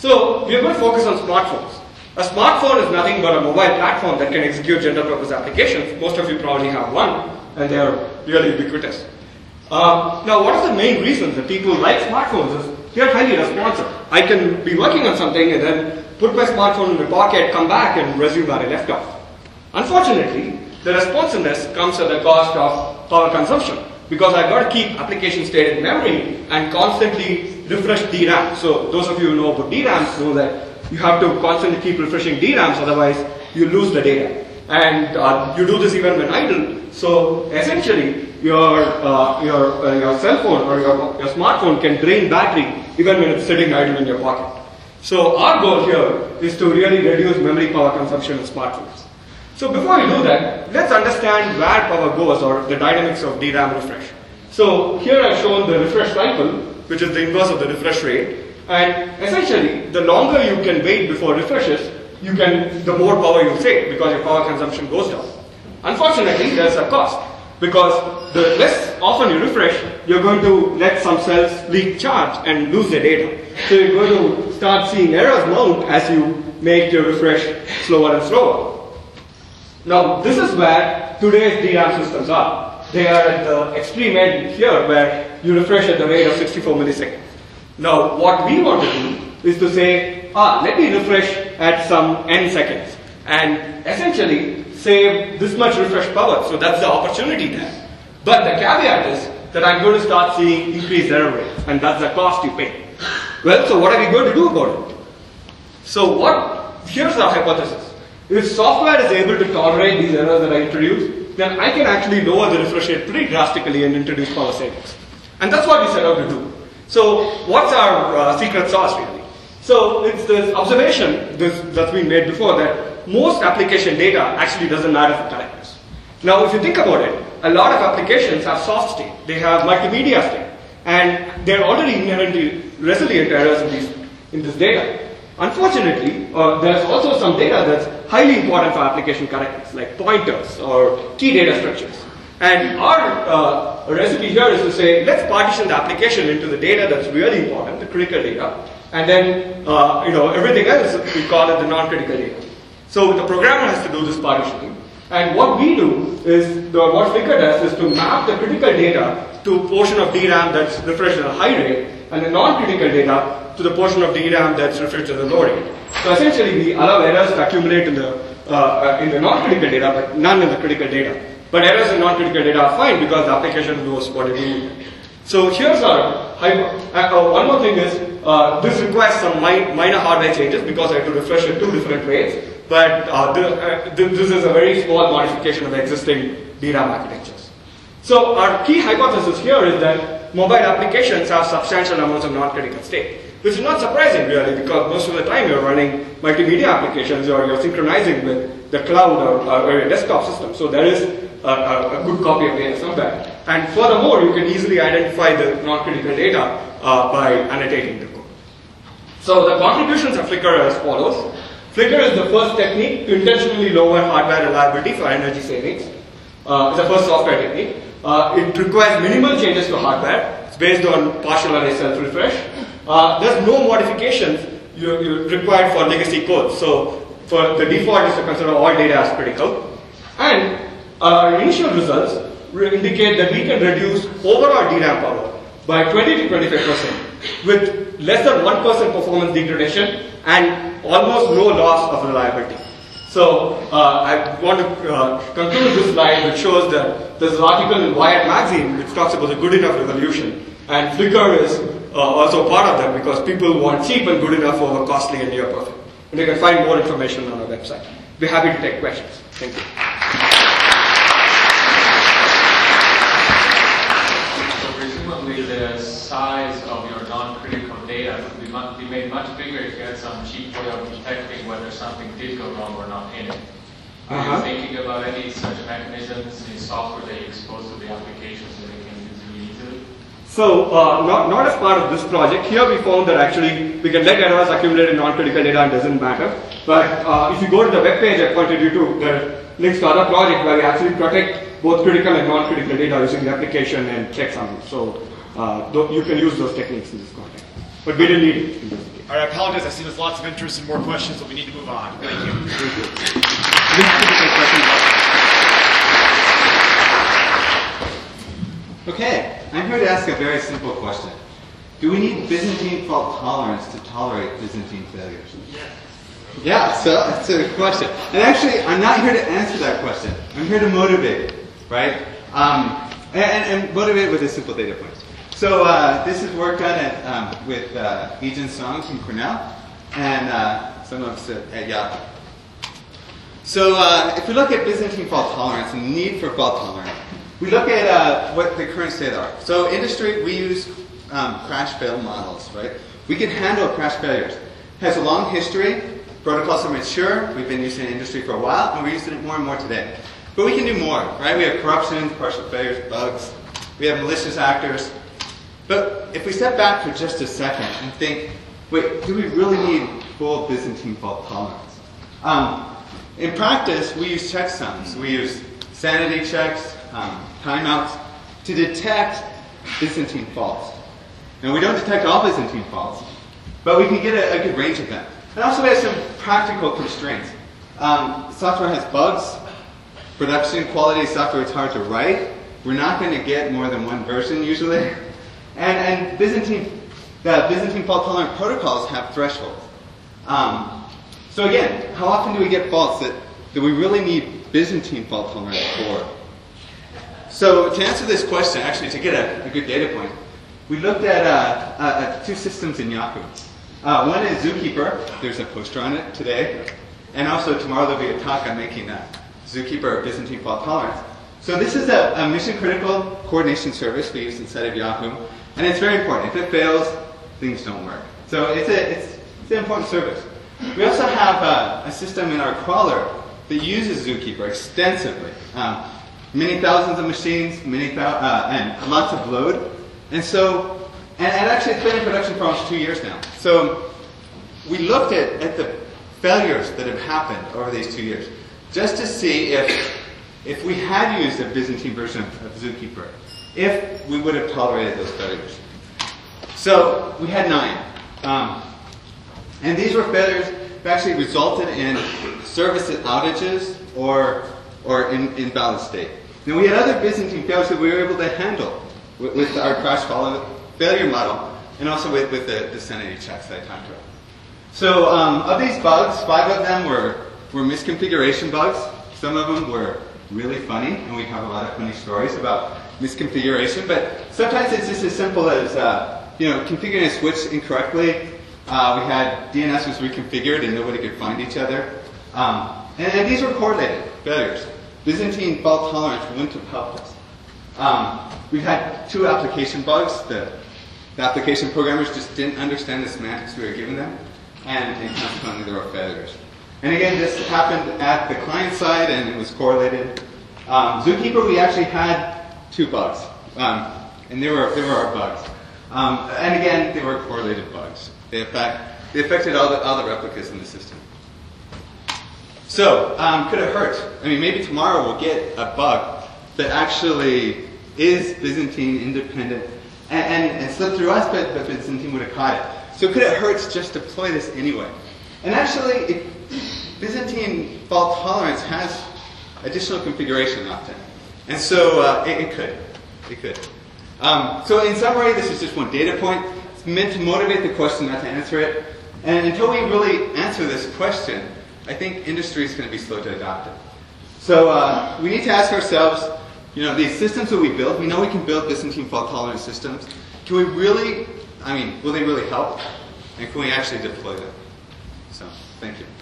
So we are going to focus on smartphones. A smartphone is nothing but a mobile platform that can execute general purpose applications. Most of you probably have one, and they are really ubiquitous. Now, what are the main reasons that people like smartphones is they are highly responsive. I can be working on something and then put my smartphone in my pocket, come back, and resume where I left off. Unfortunately, the responsiveness comes at the cost of power consumption, because I've got to keep application state in memory and constantly refresh DRAM. So those of you who know about DRAMs know that you have to constantly keep refreshing DRAMs, otherwise you lose the data. And you do this even when idle. So essentially, your cell phone or your smartphone can drain battery even when it's sitting idle in your pocket. So our goal here is to really reduce memory power consumption in smartphones. So before we do that, let's understand where power goes, or the dynamics of DRAM refresh. So here I've shown the refresh cycle, which is the inverse of the refresh rate. And essentially, the longer you can wait before refreshes, the more power you save, because your power consumption goes down. Unfortunately, there's a cost, because the less often you refresh, you're going to let some cells leak charge and lose their data. So you're going to start seeing errors mount as you make your refresh slower and slower. Now, this is where today's DRAM systems are. They are at the extreme end here, where you refresh at the rate of 64 milliseconds. Now, what we want to do is to say, let me refresh at some n seconds, and essentially save this much refresh power. So that's the opportunity there. But the caveat is that I'm going to start seeing increased error rates, and that's the cost you pay. Well, so what are we going to do about it? So here's our hypothesis. If software is able to tolerate these errors that I introduce, then I can actually lower the refresh rate pretty drastically and introduce power savings. And that's what we set out to do. So what's our secret sauce really? So it's this observation that's been made before, that most application data actually doesn't matter for correctness. Now if you think about it, a lot of applications have soft state, they have multimedia state, and they're already inherently resilient to errors in this data. Unfortunately, there's also some data that's highly important for application correctness, like pointers or key data structures. And our recipe here is to say, let's partition the application into the data that's really important, the critical data, and then everything else, we call it the non-critical data. So the programmer has to do this partitioning. And what we do is, what Flickr does is to map the critical data to a portion of DRAM that's refreshed at a high rate, and the non-critical data to the portion of DRAM that's refreshed at a low rate. So essentially, we allow errors to accumulate in the non-critical data, but none in the critical data. But errors in non-critical data are fine because the application knows what it is. So here's our one more thing is, this requires some minor hardware changes because I have to refresh at 2 different rates. But this is a very small modification of the existing DRAM architectures. So our key hypothesis here is that mobile applications have substantial amounts of non-critical state, which is not surprising really, because most of the time you're running multimedia applications or you're synchronizing with the cloud or your desktop system. So there is a good copy of data somewhere. And furthermore, you can easily identify the non-critical data by annotating the code. So the contributions of Flickr are as follows. Flickr is the first technique to intentionally lower hardware reliability for energy savings. It's the first software technique. It requires minimal changes to hardware. It's based on partial array self-refresh. There's no modifications you required for legacy code. So for the default is to consider all data as critical. And our initial results indicate that we can reduce overall DRAM power by 20 to 25% with less than 1% performance degradation and almost no loss of reliability. So I want to conclude this slide, which shows that there's an article in Wired magazine which talks about the good enough revolution, and Flickr is also part of that because people want cheap and good enough over costly and near perfect. And you can find more information on our website. We're happy to take questions. Thank you. So presumably the size of your non-critical data could be made much bigger if you had some cheap way of detecting whether something did go wrong or not in it. Are you thinking about any such mechanisms in software that you expose to the applications that they can use really easily? So not as part of this project. Here we found that actually we can let errors accumulate in non-critical data and it doesn't matter. But if you go to the web page I pointed you to, there are links to other projects where we actually protect both critical and non-critical data using the application and checksums. So you can use those techniques in this context. But we didn't need it in this case. All right, I apologize. I see there's lots of interest and more questions, but we need to move on. Thank you. Okay, I'm here to ask a very simple question. Do we need Byzantine fault tolerance to tolerate Byzantine failures? Yeah, so that's a good question. And actually, I'm not here to answer that question. I'm here to motivate it, right? And motivate it with a simple data point. So this is work done at, with Yi-Jin Song from Cornell and some of us at Yahoo. So if we look at Byzantine fault tolerance and the need for fault tolerance, we look at what the current state are. So industry, we use crash fail models, right? We can handle crash failures. It has a long history. Protocols are mature. We've been using it in industry for a while, and we're using it more and more today. But we can do more, right? We have corruption, partial failures, bugs. We have malicious actors. But if we step back for just a second and think, wait, do we really need full Byzantine fault tolerance? In practice, we use checksums. We use sanity checks, timeouts, to detect Byzantine faults. Now, we don't detect all Byzantine faults, but we can get a good range of them. And also, we have some practical constraints. Software has bugs. Production quality software is hard to write. We're not going to get more than one version usually. And the Byzantine fault tolerant protocols have thresholds. So again, how often do we get faults that we really need Byzantine fault tolerance for? So to answer this question, actually to get a good data point, we looked at two systems in Yahoo. One is Zookeeper. There's a poster on it today. And also tomorrow there'll be a talk on making Zookeeper Byzantine fault tolerance. So this is a mission-critical coordination service we use inside of Yahoo. And it's very important. If it fails, things don't work. So it's an important service. We also have a system in our crawler that uses Zookeeper extensively. Many thousands of machines, and lots of load. And so, and actually it's been in production for almost 2 years now. So we looked at the failures that have happened over these 2 years, just to see if we had used a Byzantine version of Zookeeper, if we would have tolerated those failures. So we had 9. And these were failures that actually resulted in service outages or invalid state. Now we had other Byzantine failures that we were able to handle with our crash failure model, and also with the sanity checks that I talked about. So of these bugs, 5 of them were misconfiguration bugs. Some of them were really funny, and we have a lot of funny stories about misconfiguration. But sometimes it's just as simple as configuring a switch incorrectly. We had DNS was reconfigured and nobody could find each other. And these were correlated failures. Byzantine fault tolerance wouldn't have helped us. We've had 2 application bugs. The application programmers just didn't understand the semantics we were giving them, and consequently there were failures. And again, this happened at the client side, and it was correlated. Zookeeper, we actually had 2 bugs, and they were our bugs. And again, they were correlated bugs. They affected all the replicas in the system. So, could it hurt? I mean, maybe tomorrow we'll get a bug that actually is Byzantine independent and slipped through us, but Byzantine would have caught it. So could it hurt to just deploy this anyway? And actually, Byzantine fault tolerance has additional configuration often. And so it could. It could. So in summary, this is just one data point. It's meant to motivate the question, not to answer it. And until we really answer this question, I think industry is going to be slow to adopt it. So we need to ask ourselves, these systems that we build, we know we can build Byzantine fault tolerant systems. Can we really, will they really help? And can we actually deploy them? So, thank you.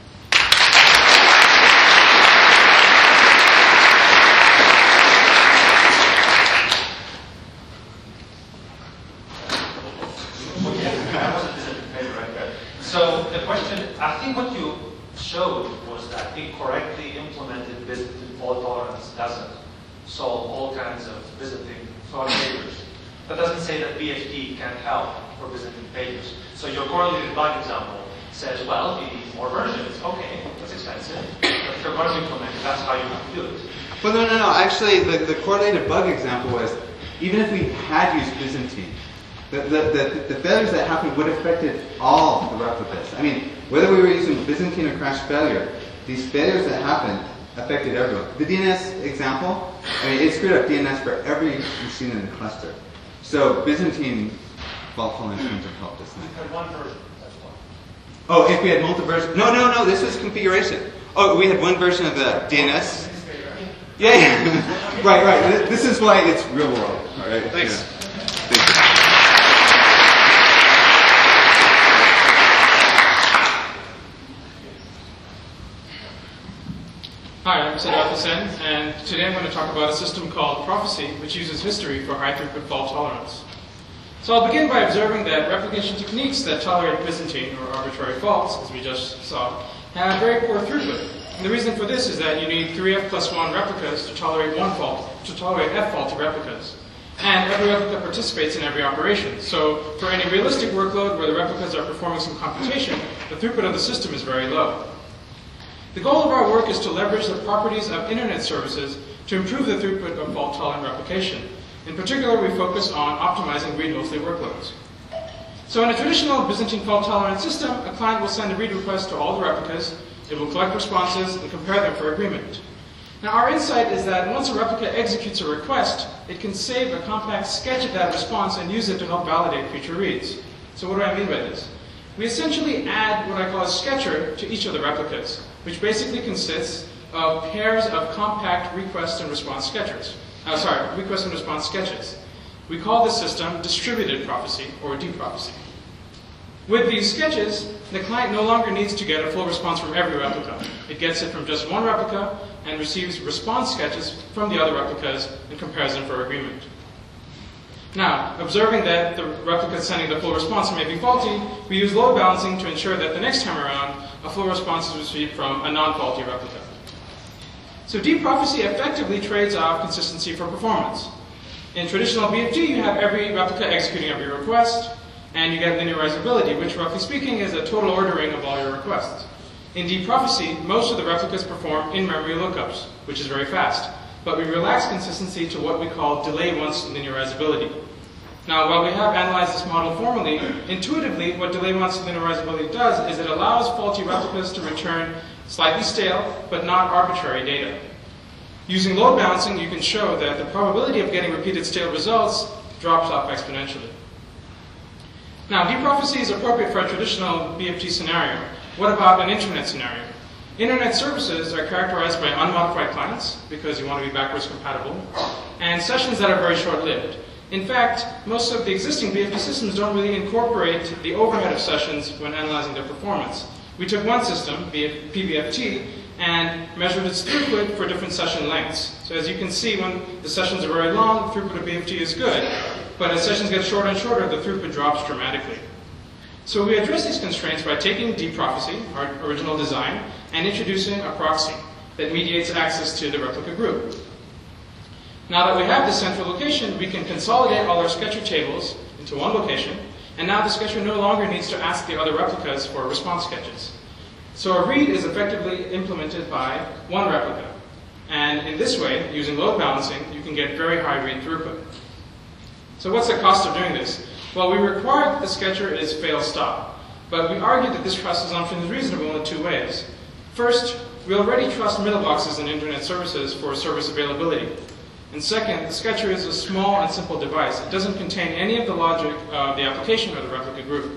So the question, I think what you showed was that incorrectly implemented Byzantine fault tolerance doesn't solve all kinds of Byzantine fault failures. That doesn't say that BFT can't help for Byzantine failures. So your correlated bug example says, well, if you need more versions, okay, that's expensive. But if you're going to implement it, that's how you have to do it. Well, no. Actually, the correlated bug example was, even if we had used Byzantine, The failures that happened would have affected all the replicas. I mean, whether we were using Byzantine or crash failure, these failures that happened affected everyone. The DNS example, I mean, it screwed up DNS for every machine in the cluster. So Byzantine fault tolerance wouldn't have helped us. Had one version. Oh, if we had multi-version? No, this was configuration. Oh, we had one version of the DNS? Yeah. Right. This is why it's real world. All right. Thanks. Yeah. Thank you. Hi, I'm Sadat Hussain, and today I'm going to talk about a system called Prophecy, which uses history for high-throughput fault tolerance. So I'll begin by observing that replication techniques that tolerate Byzantine or arbitrary faults, as we just saw, have very poor throughput. And the reason for this is that you need 3F+1 replicas to tolerate F faulty replicas. And every replica participates in every operation. So for any realistic workload where the replicas are performing some computation, the throughput of the system is very low. The goal of our work is to leverage the properties of internet services to improve the throughput of fault-tolerant replication. In particular, we focus on optimizing read-mostly workloads. So in a traditional Byzantine fault-tolerant system, a client will send a read request to all the replicas, it will collect responses, and compare them for agreement. Now, our insight is that once a replica executes a request, it can save a compact sketch of that response and use it to help validate future reads. So what do I mean by this? We essentially add what I call a sketcher to each of the replicas, which basically consists of pairs of compact request and response sketches. Request and response sketches. We call this system distributed prophecy or dProphecy. With these sketches, the client no longer needs to get a full response from every replica. It gets it from just one replica and receives response sketches from the other replicas and compares them for agreement. Now, observing that the replica sending the full response may be faulty, we use load balancing to ensure that the next time around, a full response is received from a non-faulty replica. So dProphecy effectively trades off consistency for performance. In traditional BFG, you have every replica executing every request, and you get linearizability, which roughly speaking is a total ordering of all your requests. In dProphecy, most of the replicas perform in-memory lookups, which is very fast, but we relax consistency to what we call delay once linearizability. Now, while we have analyzed this model formally, intuitively what delay once linearizability does is it allows faulty replicas to return slightly stale but not arbitrary data. Using load balancing, you can show that the probability of getting repeated stale results drops off exponentially. Now, dProphecy is appropriate for a traditional BFT scenario. What about an internet scenario? Internet services are characterized by unmodified clients, because you want to be backwards compatible, and sessions that are very short-lived. In fact, most of the existing BFT systems don't really incorporate the overhead of sessions when analyzing their performance. We took one system, PBFT, and measured its throughput for different session lengths. So as you can see, when the sessions are very long, the throughput of BFT is good. But as sessions get shorter and shorter, the throughput drops dramatically. So we address these constraints by taking dProphecy, our original design, and introducing a proxy that mediates access to the replica group. Now that we have this central location, we can consolidate all our sketcher tables into one location, and now the sketcher no longer needs to ask the other replicas for response sketches. So a read is effectively implemented by one replica. And in this way, using load balancing, you can get very high read throughput. So what's the cost of doing this? Well, we require that the sketcher is fail-stop, but we argue that this trust assumption is reasonable in two ways. First, we already trust middle boxes in internet services for service availability. And second, the sketcher is a small and simple device. It doesn't contain any of the logic of the application or the replica group.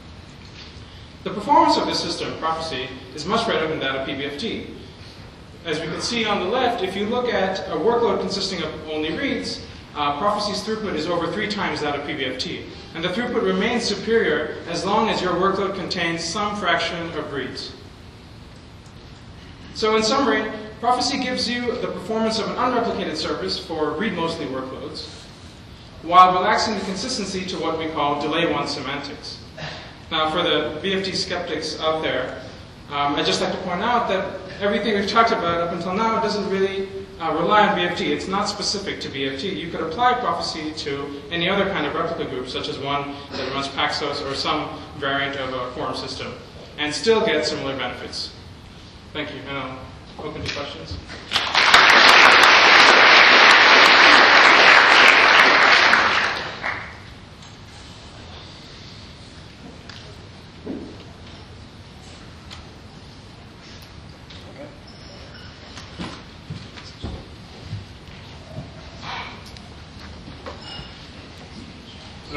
The performance of this system, Prophecy, is much better than that of PBFT. As we can see on the left, if you look at a workload consisting of only reads, Prophecy's throughput is over 3 times that of PBFT. And the throughput remains superior as long as your workload contains some fraction of reads. So in summary, Prophecy gives you the performance of an unreplicated service for read-mostly workloads, while relaxing the consistency to what we call delay-one semantics. Now, for the BFT skeptics out there, I'd just like to point out that everything we've talked about up until now doesn't really rely on BFT. It's not specific to BFT. You could apply Prophecy to any other kind of replica group, such as one that runs Paxos or some variant of a quorum system, and still get similar benefits. Thank you. And I'm open to questions.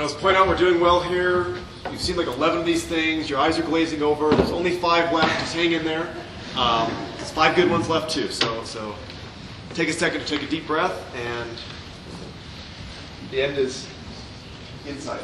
And I was pointing out we're doing well here. You've seen like 11 of these things. Your eyes are glazing over. There's only 5 left. Just hang in there. There's 5 good ones left too. So take a second to take a deep breath, and the end is in sight.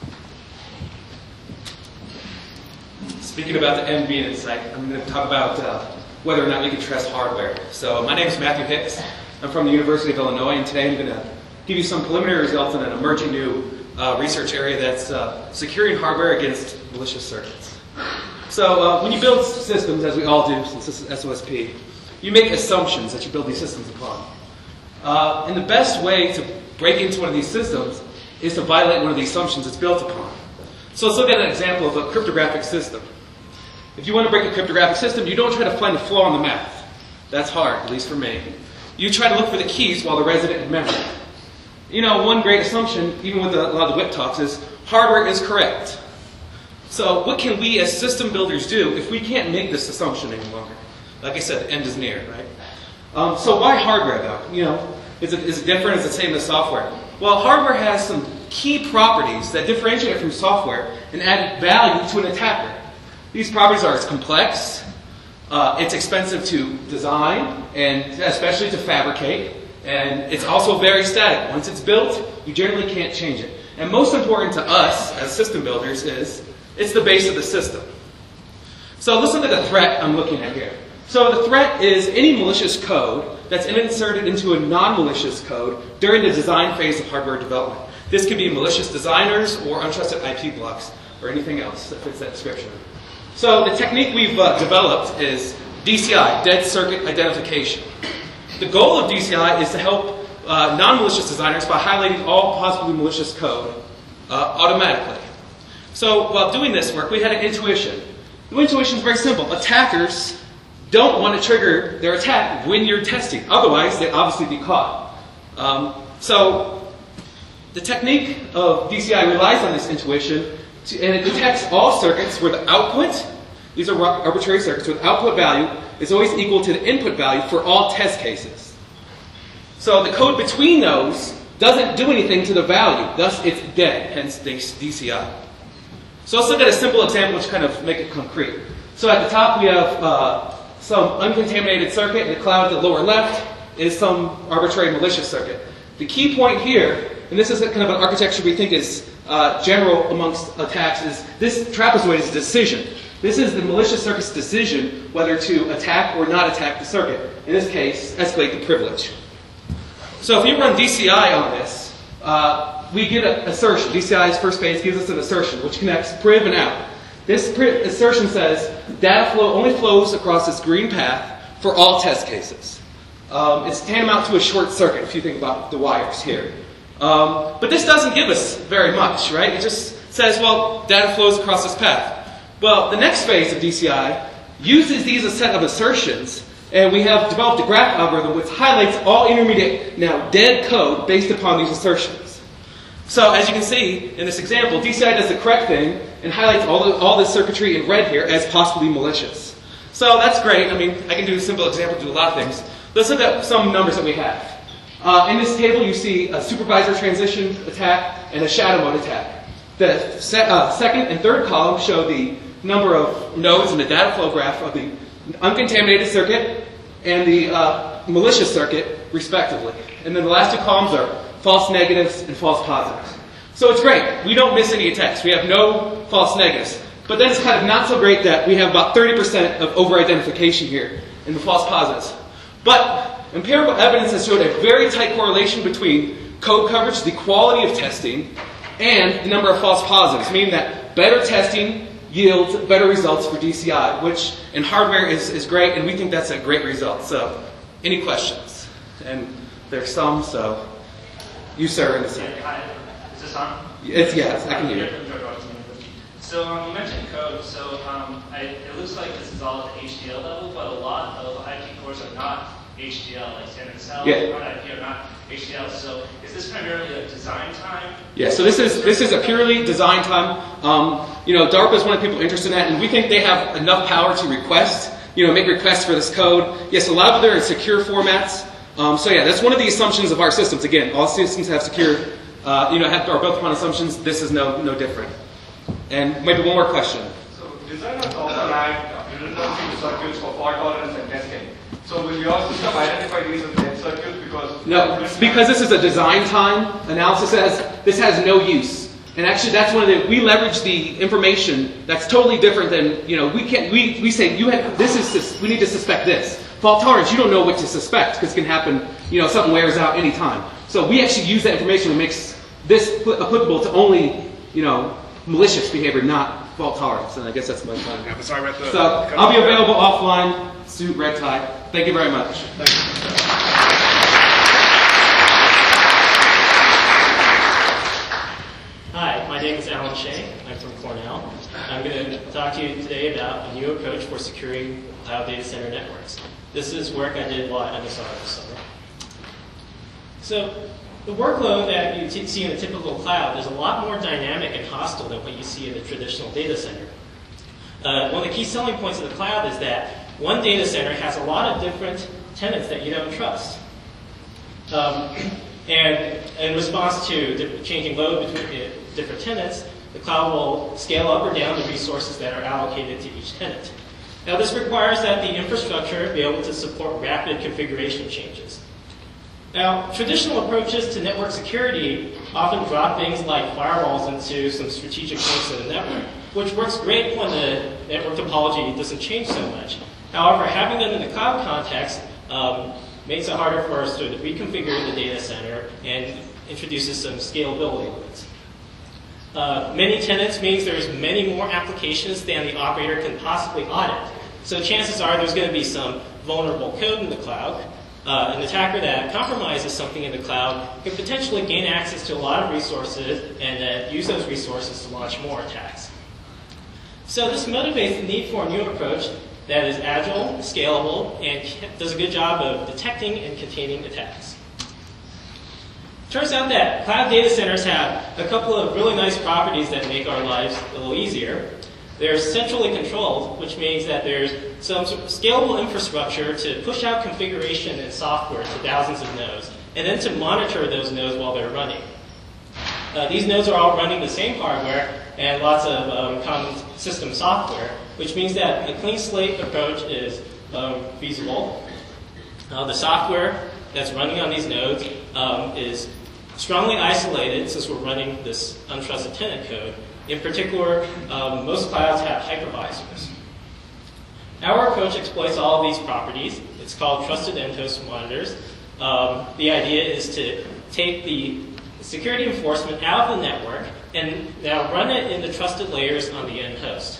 Speaking about the end being in sight, I'm going to talk about whether or not we can trust hardware. So my name is Matthew Hicks. I'm from the University of Illinois, and today I'm going to give you some preliminary results on an emerging new research area that's securing hardware against malicious circuits. So when you build systems, as we all do since this is SOSP, you make assumptions that you build these systems upon. And the best way to break into one of these systems is to violate one of the assumptions it's built upon. So let's look at an example of a cryptographic system. If you want to break a cryptographic system, you don't try to find a flaw in the math. That's hard, at least for me. You try to look for the keys while they're resident in memory. You know, one great assumption, even with a lot of the WIP talks, is hardware is correct. So what can we as system builders do if we can't make this assumption any longer? Like I said, the end is near, right? So why hardware, though? You know, is it different? Is it the same as software? Well, hardware has some key properties that differentiate it from software and add value to an attacker. These properties are it's complex, it's expensive to design, and especially to fabricate, and it's also very static. Once it's built, you generally can't change it. And most important to us as system builders is it's the base of the system. So let's look at the threat I'm looking at here. So the threat is any malicious code that's inserted into a non-malicious code during the design phase of hardware development. This could be malicious designers or untrusted IP blocks or anything else that fits that description. So the technique we've developed is DCI, Dead Circuit Identification. The goal of DCI is to help non-malicious designers by highlighting all possibly malicious code automatically. So while doing this work, we had an intuition. The intuition is very simple. Attackers don't want to trigger their attack when you're testing. Otherwise, they'd obviously be caught. So the technique of DCI relies on this intuition, and it detects all circuits where the output, these are arbitrary circuits, where the output value is always equal to the input value for all test cases. So the code between those doesn't do anything to the value, thus it's dead, hence DCI. So let's look at a simple example which kind of make it concrete. So at the top we have some uncontaminated circuit, and the cloud at the lower left is some arbitrary malicious circuit. The key point here, and this is kind of an architecture we think is general amongst attacks, is this trapezoid is decision. This is the malicious circuit's decision whether to attack or not attack the circuit. In this case, escalate the privilege. So if you run DCI on this, we get an assertion. DCI's first phase gives us an assertion, which connects priv and out. This assertion says data flow only flows across this green path for all test cases. It's tantamount to a short circuit if you think about the wires here. But this doesn't give us very much, right? It just says, well, data flows across this path. Well, the next phase of DCI uses these as a set of assertions, and we have developed a graph algorithm which highlights all intermediate, now dead code based upon these assertions. So as you can see in this example, DCI does the correct thing and highlights all the circuitry in red here as possibly malicious. So that's great. I mean, I can do a simple example, do a lot of things. Let's look at some numbers that we have. In this table, you see a supervisor transition attack and a shadow mode attack. The second and third column show the number of nodes in the data flow graph of the uncontaminated circuit and the malicious circuit, respectively. And then the last two columns are false negatives and false positives. So it's great. We don't miss any attacks. We have no false negatives. But then it's kind of not so great that we have about 30% of over-identification here in the false positives. But empirical evidence has showed a very tight correlation between code coverage, the quality of testing, and the number of false positives, meaning that better testing yields better results for DCI, which in hardware is great, and we think that's a great result. So, any questions? And there's some, so you, sir, in the second. Hi, is this on? Yes, I can hear you. So you mentioned code. So it looks like this is all at the HDL level, but a lot of IP cores are not HDL, like standard cell, yeah. IP are not HDL. So is this primarily a design time? Yeah. So this is a purely design time. DARPA is one of the people interested in that, and we think they have enough power to request, make requests for this code. Yes, a lot of them are in secure formats. So yeah, that's one of the assumptions of our systems. Again, all systems have secure have our built upon assumptions. This is no different. And maybe one more question. So designers often add redundancy circuits for fault tolerance and testing. So will your system identify these as dead circuits because... No, because this is a design time analysis. This has no use. And actually, that's one of the, we leverage the information that's totally different than, we say, we need to suspect this. Fault tolerance, you don't know what to suspect because it can happen, something wears out anytime. So we actually use that information that makes this applicable to only, malicious behavior, not fault tolerance. And I guess that's my time. Yeah, sorry about So I'll be available offline, suit, red tie. Thank you very much. Thank you. Hi, my name is Alan Shea. I'm from Cornell. I'm going to talk to you today about a new approach for securing cloud data center networks. This is work I did while at MSR this summer. So the workload that you see in a typical cloud is a lot more dynamic and hostile than what you see in a traditional data center. One of the key selling points of the cloud is that one data center has a lot of different tenants that you don't trust. And in response to changing load between different tenants, the cloud will scale up or down the resources that are allocated to each tenant. Now, this requires that the infrastructure be able to support rapid configuration changes. Now, traditional approaches to network security often drop things like firewalls into some strategic points in the network, which works great when the network topology doesn't change so much. However, having them in the cloud context makes it harder for us to reconfigure the data center and introduces some scalability limits. Many tenants means there's many more applications than the operator can possibly audit. So chances are there's going to be some vulnerable code in the cloud. An attacker that compromises something in the cloud can potentially gain access to a lot of resources and use those resources to launch more attacks. So this motivates the need for a new approach that is agile, scalable, and does a good job of detecting and containing attacks. Turns out that cloud data centers have a couple of really nice properties that make our lives a little easier. They're centrally controlled, which means that there's some scalable infrastructure to push out configuration and software to thousands of nodes, and then to monitor those nodes while they're running. These nodes are all running the same hardware and lots of common system software, which means that a clean slate approach is feasible. The software that's running on these nodes is strongly isolated since we're running this untrusted tenant code. In particular, most clouds have hypervisors. Our approach exploits all of these properties. It's called Trusted End Host Monitors. The idea is to take the security enforcement out of the network and now run it in the trusted layers on the end host.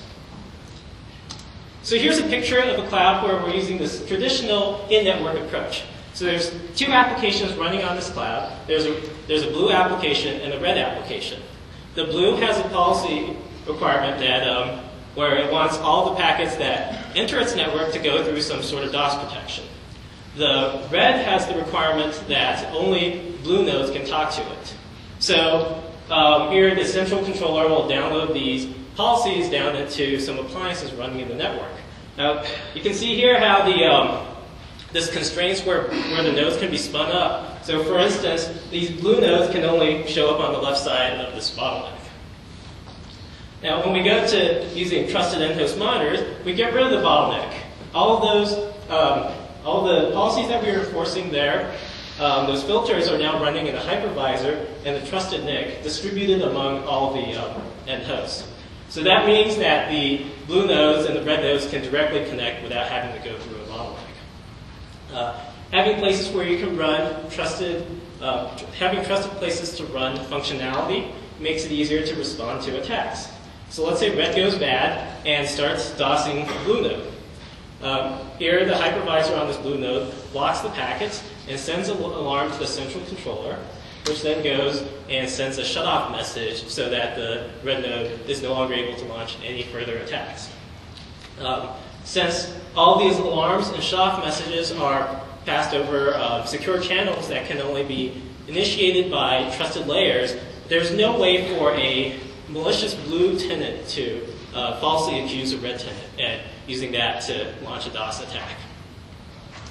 So here's a picture of a cloud where we're using this traditional in-network approach. So there's two applications running on this cloud. There's a blue application and a red application. The blue has a policy requirement that where it wants all the packets that enter its network to go through some sort of DOS protection. The red has the requirement that only blue nodes can talk to it. So here the central controller will download these policies down into some appliances running in the network. Now you can see here how this constraints where the nodes can be spun up. So for instance, these blue nodes can only show up on the left side of this bottleneck. Now when we go to using trusted end host monitors, we get rid of the bottleneck. All of those, all the policies that we were enforcing there, those filters are now running in a hypervisor and the trusted NIC distributed among all the end hosts. So that means that the blue nodes and the red nodes can directly connect without having to go through a bottleneck. Having places where you can run having trusted places to run functionality makes it easier to respond to attacks. So let's say red goes bad and starts DOSing the blue node. Here the hypervisor on this blue node blocks the packets and sends an alarm to the central controller, which then goes and sends a shutoff message so that the red node is no longer able to launch any further attacks. Since all these alarms and shutoff messages are passed over secure channels that can only be initiated by trusted layers, there's no way for a malicious blue tenant to falsely accuse a red tenant and using that to launch a DOS attack.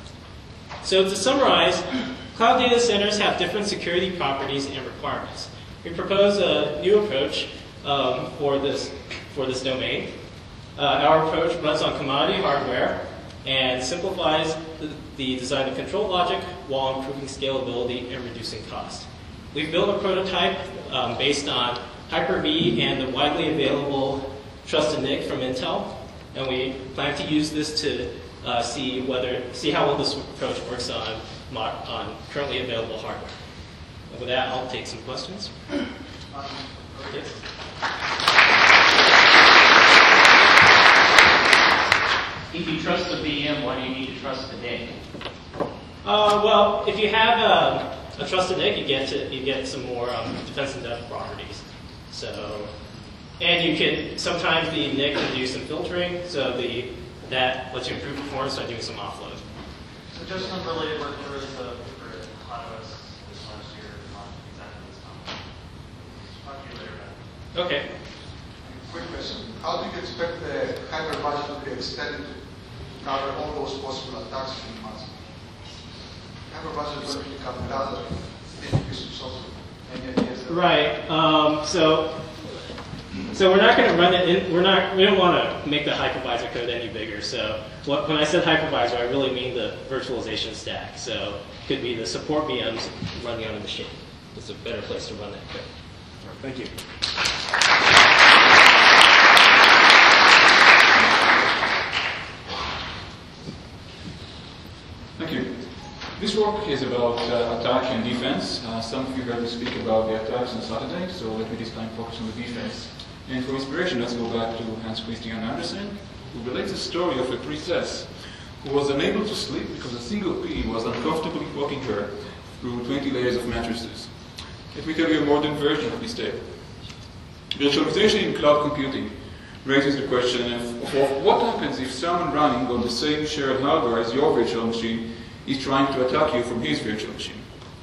So to summarize, cloud data centers have different security properties and requirements. We propose a new approach for this domain. Our approach runs on commodity hardware and simplifies the design and control logic while improving scalability and reducing cost. We've built a prototype based on Hyper-V and the widely available Trusted NIC from Intel, and we plan to use this to see how well this approach works on currently available hardware. And with that, I'll take some questions. Yes. If you trust the VM, why do you need to trust the NIC? Well, if you have a trusted NIC, you get some more defense in depth properties. So, and you can sometimes the NIC can do some filtering, so that lets you improve performance by doing some offload. So just unrelated work, there was a paper at CloudOS this last year on exactly this topic. Talk to you later about it. Okay. Quick question. How do you expect the hypervisor to be extended to cover all those possible attacks in the mass? Hypervisor is going to become another piece of software. Any ideas? Right. So we're not going to run it in. We don't want to make the hypervisor code any bigger. So when I said hypervisor, I really mean the virtualization stack. So it could be the support VMs running on a machine. It's a better place to run that code. Thank you. Thank you. This work is about attack and defense. Some of you heard me speak about the attacks on Saturday, so let me this time focus on the defense. And for inspiration, let's go back to Hans Christian Andersen, who relates a story of a princess who was unable to sleep because a single pea was uncomfortably poking her through 20 layers of mattresses. Let me tell you a modern version of this tale. Virtualization in cloud computing raises the question of what happens if someone running on the same shared hardware as your virtual machine is trying to attack you from his virtual machine.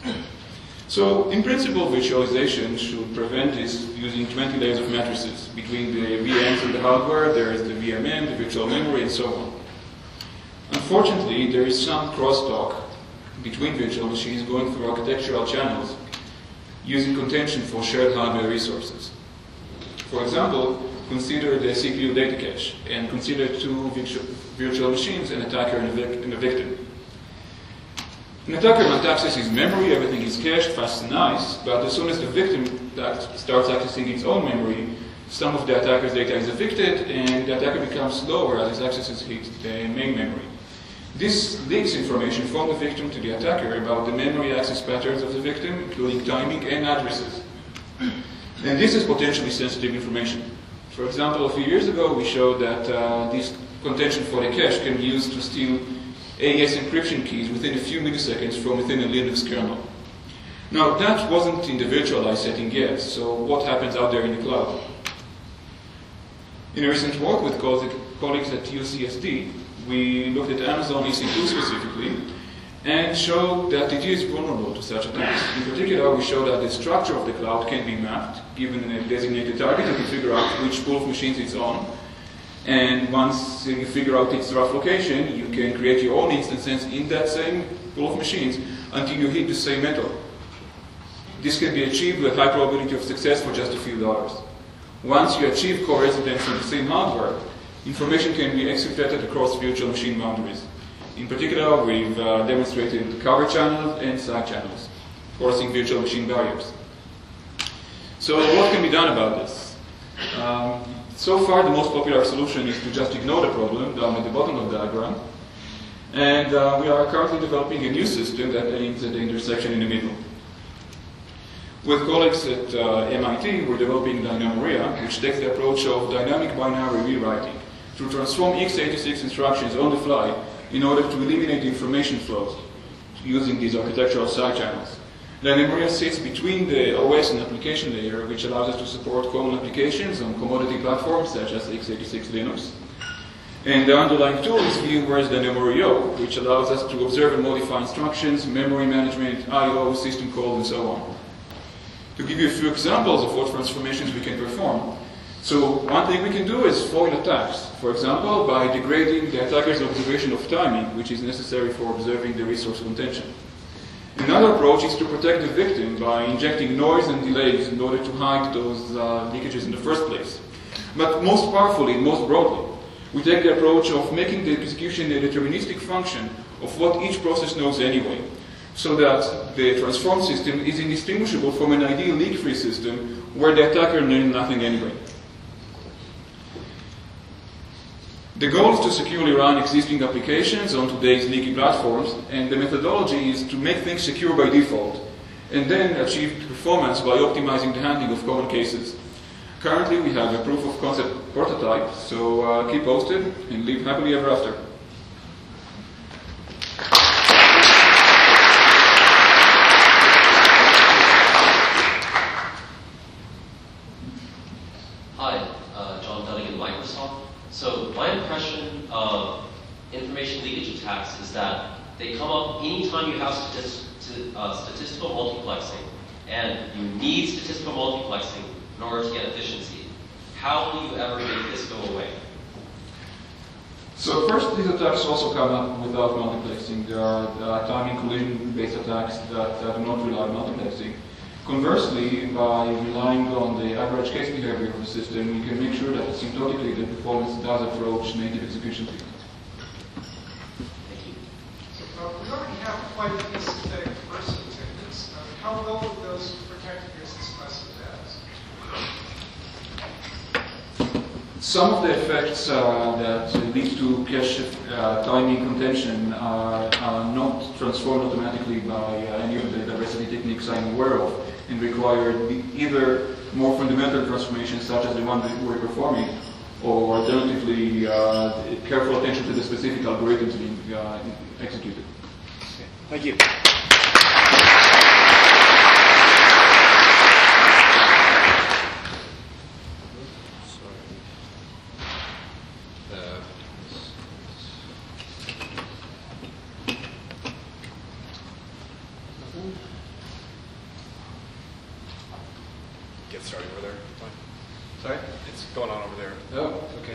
So, in principle, virtualization should prevent this using 20 layers of matrices. Between the VMs and the hardware, there is the VMM, the virtual memory, and so on. Unfortunately, there is some crosstalk between virtual machines going through architectural channels using contention for shared hardware resources. For example, consider the CPU data cache, and consider two virtual machines, an attacker and a victim. An attacker wants to access his memory, everything is cached, fast and nice, but as soon as the victim starts accessing its own memory, some of the attacker's data is evicted, and the attacker becomes slower as it accesses the main memory. This leaks information from the victim to the attacker about the memory access patterns of the victim, including timing and addresses. And this is potentially sensitive information. For example, a few years ago, we showed that this contention for the cache can be used to steal AES encryption keys within a few milliseconds from within a Linux kernel. Now, that wasn't in the virtualized setting yet, so what happens out there in the cloud? In a recent work with colleagues at UCSD, we looked at Amazon EC2 specifically, and showed that it is vulnerable to such attacks. In particular, we showed that the structure of the cloud can be mapped, given a designated target, you can figure out which pool of machines it's on. And once you figure out its rough location, you can create your own instances in that same pool of machines until you hit the same metal. This can be achieved with high probability of success for just a few dollars. Once you achieve co-residence in the same hardware, information can be exfiltrated across virtual machine boundaries. In particular, we've demonstrated cover channels and side channels, forcing virtual machine barriers. So what can be done about this? So far, the most popular solution is to just ignore the problem down at the bottom of the diagram. And we are currently developing a new system that aims at the intersection in the middle. With colleagues at MIT, we're developing Dynamoria, which takes the approach of dynamic binary rewriting to transform x86 instructions on the fly in order to eliminate the information flows using these architectural side channels. Dynamoria sits between the OS and application layer, which allows us to support common applications on commodity platforms such as x86 Linux. And the underlying tool is VMware's Dynamoria, which allows us to observe and modify instructions, memory management, I/O, system calls, and so on. To give you a few examples of what transformations we can perform. So one thing we can do is foil attacks. For example, by degrading the attacker's observation of timing, which is necessary for observing the resource contention. Another approach is to protect the victim by injecting noise and delays in order to hide those leakages in the first place. But most powerfully, most broadly, we take the approach of making the execution a deterministic function of what each process knows anyway, so that the transform system is indistinguishable from an ideal leak-free system where the attacker knows nothing anyway. The goal is to securely run existing applications on today's leaky platforms, and the methodology is to make things secure by default, and then achieve performance by optimizing the handling of common cases. Currently, we have a proof of concept prototype, so keep posted and live happily ever after. Hi, John Dunnigan, Microsoft. So my impression of information leakage attacks is that they come up anytime you have statistical multiplexing, and you need statistical multiplexing in order to get efficiency. How will you ever make this go away? So first, these attacks also come up without multiplexing. There are timing collision-based attacks that do not rely on multiplexing. Conversely, by relying on the average case behavior of the system, you can make sure that asymptotically the performance does approach native execution speed. We already have quite a few synthetic diversity techniques. How well would those protect against this class of attacks? Some of the effects that lead to cache timing contention are not transformed automatically by any of the diversity techniques I'm aware of, and require either more fundamental transformations such as the one that we're performing, or alternatively careful attention to the specific algorithms being executed. Thank you. Get started over there. Sorry? It's going on over there. Oh, okay.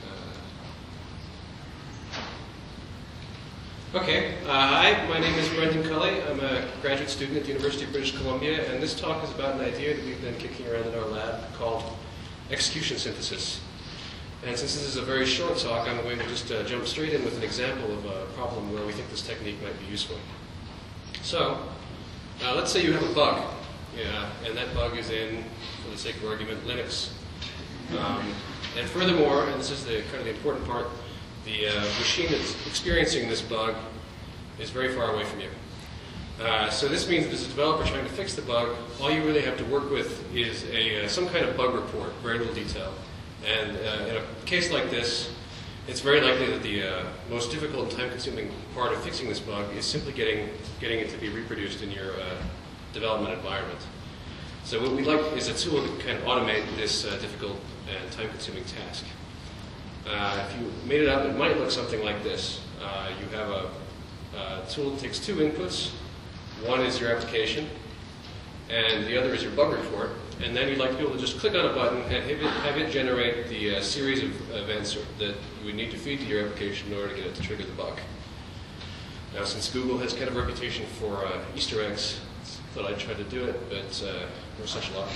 Hi, my name is Brendan Cully. I'm a graduate student at the University of British Columbia, and this talk is about an idea that we've been kicking around in our lab called execution synthesis. And since this is a very short talk, I'm going to just jump straight in with an example of a problem where we think this technique might be useful. So, let's say you have a bug, and that bug is in, for the sake of argument, Linux. And furthermore, and this is the kind of the important part, the machine that's experiencing this bug is very far away from you. So this means that as a developer trying to fix the bug, all you really have to work with is some kind of bug report, very little detail. And in a case like this, it's very likely that the most difficult and time-consuming part of fixing this bug is simply getting it to be reproduced in your development environment. So what we'd like is a tool to kind of automate this difficult and time-consuming task. If you made it up, it might look something like this. You have a tool that takes two inputs. One is your application, and the other is your bug report. And then you'd like to be able to just click on a button and have it generate the series of events that you would need to feed to your application in order to get it to trigger the bug. Now, since Google has kind of a reputation for Easter eggs, I thought I'd try to do it, but no such luck.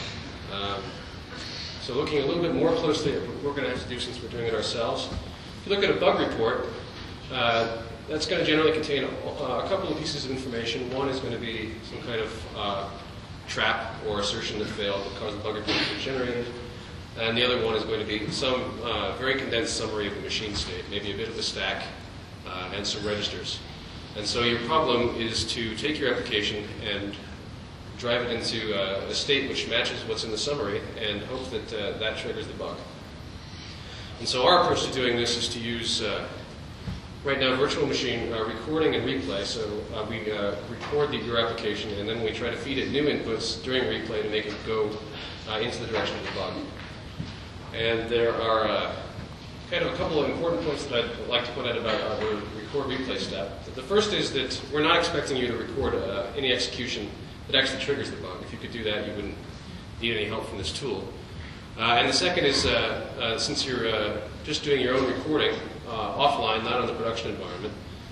So looking a little bit more closely at what we're going to have to do since we're doing it ourselves, if you look at a bug report, that's going to generally contain a couple of pieces of information. One is going to be some kind of trap or assertion that failed that caused the bug report to be generated. And the other one is going to be some very condensed summary of the machine state, maybe a bit of a stack and some registers. And so your problem is to take your application and drive it into a state which matches what's in the summary and hope that that triggers the bug. And so our approach to doing this is to use, right now, virtual machine recording and replay. So we record your application, and then we try to feed it new inputs during replay to make it go into the direction of the bug. And there are kind of a couple of important points that I'd like to point out about our record-replay step. The first is that we're not expecting you to record any execution that actually triggers the bug. If you could do that, you wouldn't need any help from this tool. And the second is, since you're just doing your own recording offline, not on the production environment,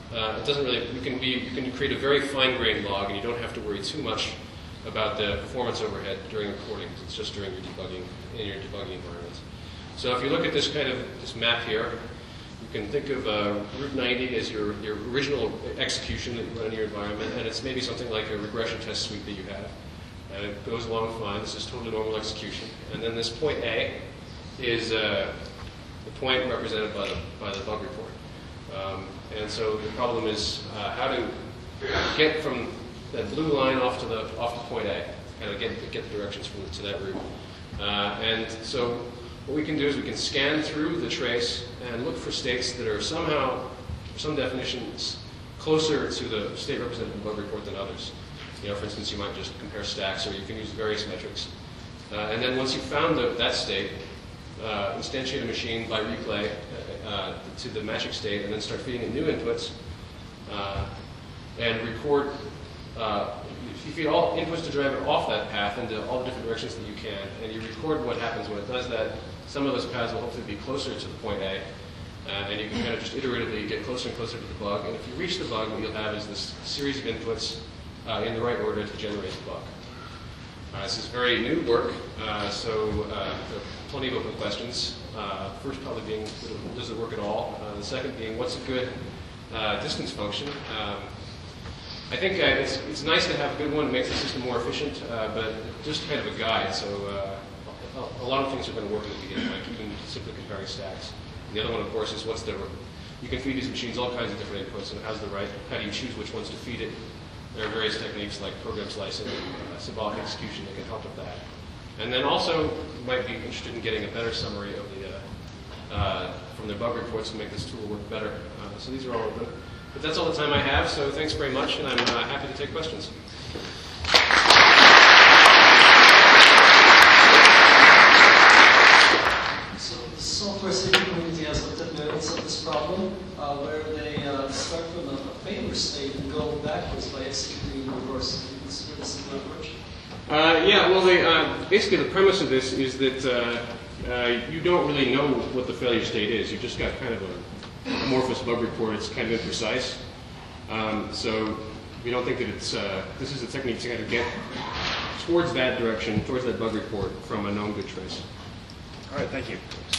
it doesn't really, you can create a very fine-grained log, and you don't have to worry too much about the performance overhead during recording. It's just during your debugging, in your debugging environment. So if you look at this this map here, you can think of Route 90 as your original execution that you run in your environment, and it's maybe something like a regression test suite that you have. And it goes along fine. This is totally normal execution. And then this point A is the point represented by the bug report. And so the problem is how to get from that blue line off to point A, and get the directions to that route. And so what we can do is we can scan through the trace and look for states that are somehow, for some definitions, closer to the state represented in the bug report than others. For instance, you might just compare stacks, or you can use various metrics. And then once you've found that state, instantiate a machine by replay to the magic state, and then start feeding it new inputs, and record. You feed all inputs to drive it off that path into all the different directions that you can, and you record what happens when it does that. Some of those paths will hopefully be closer to the point A, and you can kind of just iteratively get closer and closer to the bug. And if you reach the bug, what you'll have is this series of inputs in the right order to generate the bug. This is very new work, so there are plenty of open questions. First probably being, does it work at all? The second being, what's a good distance function? I think it's nice to have a good one. It makes the system more efficient, but just kind of a guide. So a lot of things are going to work in the beginning, like even simply comparing stacks. And the other one, of course, is you can feed these machines all kinds of different inputs, and how do you choose which ones to feed it? There are various techniques like program slicing and symbolic execution that can help with that. And then also, you might be interested in getting a better summary of from the bug reports to make this tool work better. So these are all open. But that's all the time I have, so thanks very much, and I'm happy to take questions. So the software safety community has looked at variants of this problem, where they start from a failure state and go backwards by executing in reverse. Do you consider this a good approach? Yeah, well, basically the premise of this is that you don't really know what the failure state is. You've just got kind of an amorphous bug report. It's kind of imprecise. So we don't think that this is a technique to kind of get towards that direction, towards that bug report from a known good trace. All right, thank you.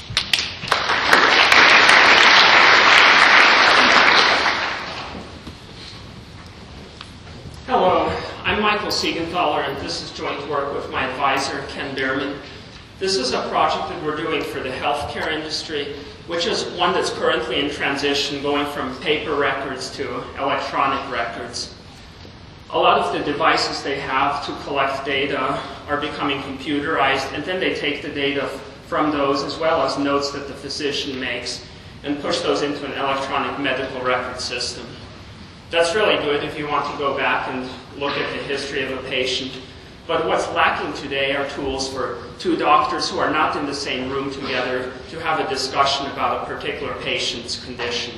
Hello, I'm Michael Siegenthaler, and this is joint work with my advisor, Ken Bierman. This is a project that we're doing for the healthcare industry, which is one that's currently in transition, going from paper records to electronic records. A lot of the devices they have to collect data are becoming computerized, and then they take the data from those, as well as notes that the physician makes, and push those into an electronic medical record system. That's really good if you want to go back and look at the history of a patient. But what's lacking today are tools for two doctors who are not in the same room together to have a discussion about a particular patient's condition.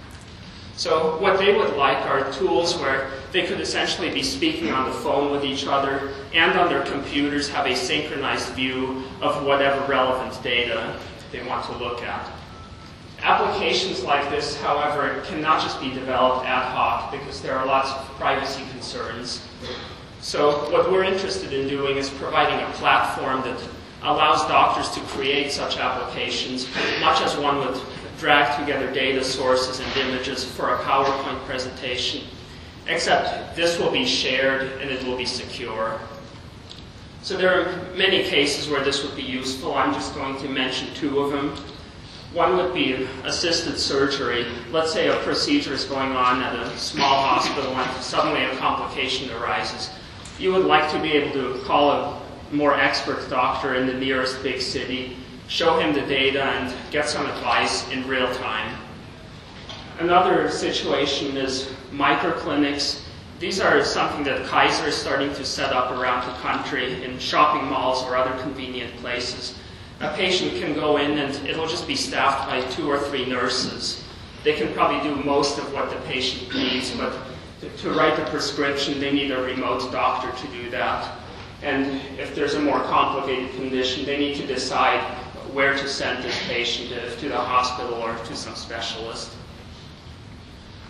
So what they would like are tools where they could essentially be speaking on the phone with each other and on their computers have a synchronized view of whatever relevant data they want to look at. Applications like this, however, cannot just be developed ad hoc because there are lots of privacy concerns. So what we're interested in doing is providing a platform that allows doctors to create such applications, much as one would drag together data sources and images for a PowerPoint presentation, except this will be shared and it will be secure. So there are many cases where this would be useful. I'm just going to mention two of them. One would be assisted surgery. Let's say a procedure is going on at a small hospital and suddenly a complication arises. You would like to be able to call a more expert doctor in the nearest big city, show him the data, and get some advice in real time. Another situation is microclinics. These are something that Kaiser is starting to set up around the country in shopping malls or other convenient places. A patient can go in and it'll just be staffed by 2 or 3 nurses. They can probably do most of what the patient needs, but to write the prescription, they need a remote doctor to do that. And if there's a more complicated condition, they need to decide where to send this patient, if to the hospital or to some specialist.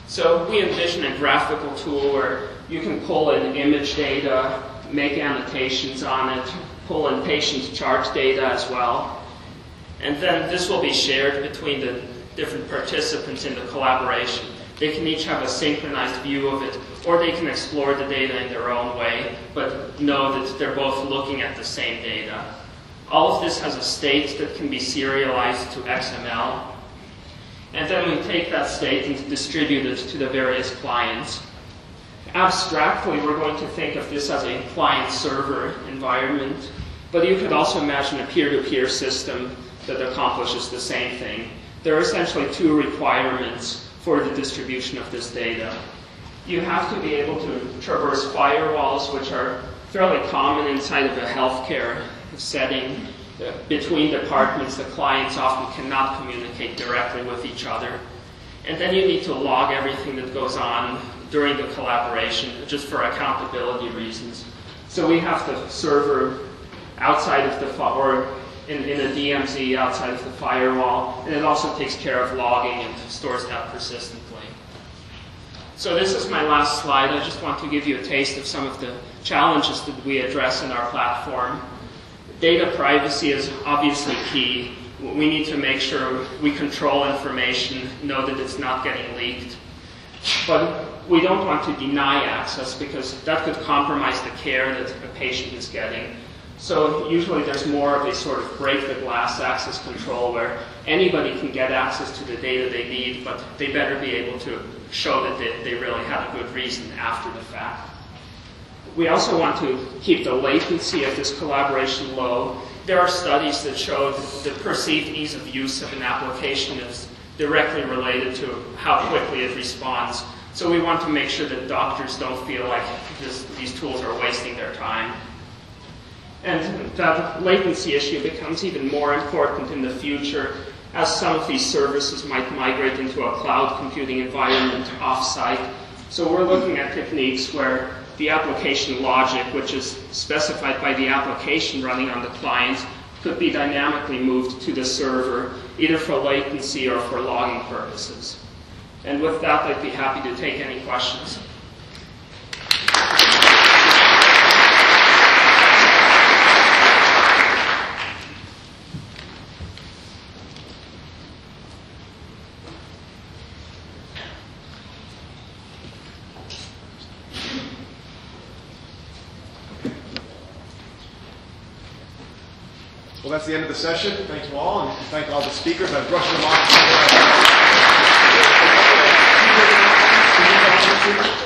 So we envision a graphical tool where you can pull in image data, make annotations on it, pull in patient chart data as well. And then this will be shared between the different participants in the collaboration. They can each have a synchronized view of it, or they can explore the data in their own way, but know that they're both looking at the same data. All of this has a state that can be serialized to XML. And then we take that state and distribute it to the various clients. Abstractly, we're going to think of this as a client-server environment, but you could also imagine a peer-to-peer system that accomplishes the same thing. There are essentially two requirements for the distribution of this data. You have to be able to traverse firewalls, which are fairly common inside of a healthcare setting. Between departments, the clients often cannot communicate directly with each other. And then you need to log everything that goes on during the collaboration, just for accountability reasons. So we have the server outside of the, or in a DMZ outside of the firewall, and it also takes care of logging and stores that persistently. So this is my last slide. I just want to give you a taste of some of the challenges that we address in our platform. Data privacy is obviously key. We need to make sure we control information, know that it's not getting leaked. But we don't want to deny access because that could compromise the care that a patient is getting. So usually there's more of a sort of break the glass access control where anybody can get access to the data they need, but they better be able to show that they really had a good reason after the fact. We also want to keep the latency of this collaboration low. There are studies that show that the perceived ease of use of an application is directly related to how quickly it responds. So we want to make sure that doctors don't feel like these tools are wasting their time. And that latency issue becomes even more important in the future as some of these services might migrate into a cloud computing environment off-site. So we're looking at techniques where the application logic, which is specified by the application running on the client, could be dynamically moved to the server, either for latency or for logging purposes. And with that, I'd be happy to take any questions. Well, that's the end of the session. Thank you all, and thank all the speakers. I've brushed them off.